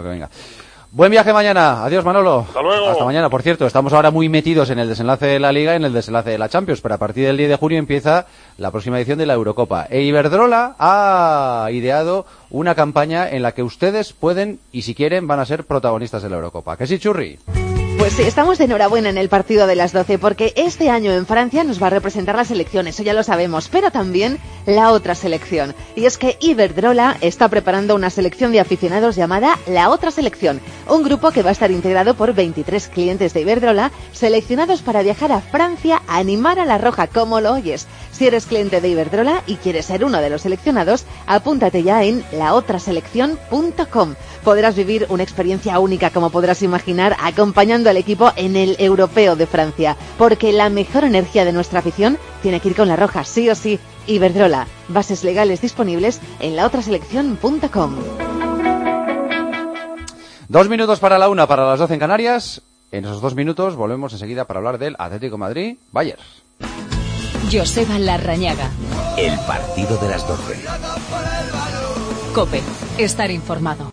Buen viaje mañana. Adiós, Manolo. Hasta luego. Hasta mañana. Por cierto, estamos ahora muy metidos en el desenlace de la Liga y en el desenlace de la Champions, pero a partir del 10 de junio empieza la próxima edición de la Eurocopa. E Iberdrola ha ideado una campaña en la que ustedes pueden, y si quieren, van a ser protagonistas de la Eurocopa. ¿Que sí, Churri? Pues sí, estamos de enhorabuena en el partido de las 12, porque este año en Francia nos va a representar la selección, eso ya lo sabemos, pero también la otra selección. Y es que Iberdrola está preparando una selección de aficionados llamada La Otra Selección, un grupo que va a estar integrado por 23 clientes de Iberdrola, seleccionados para viajar a Francia a animar a la Roja, como lo oyes. Si eres cliente de Iberdrola y quieres ser uno de los seleccionados, apúntate ya en laotraselección.com. Podrás vivir una experiencia única, como podrás imaginar, acompañando al equipo en el Europeo de Francia, porque la mejor energía de nuestra afición tiene que ir con la Roja, sí o sí. Iberdrola, bases legales disponibles en laotraselección.com. 2 minutos para la 1, para las 12 en Canarias. En esos 2 minutos volvemos enseguida para hablar del Atlético de Madrid Bayern. Joseba Larrañaga. El partido de las 12. COPE, estar informado.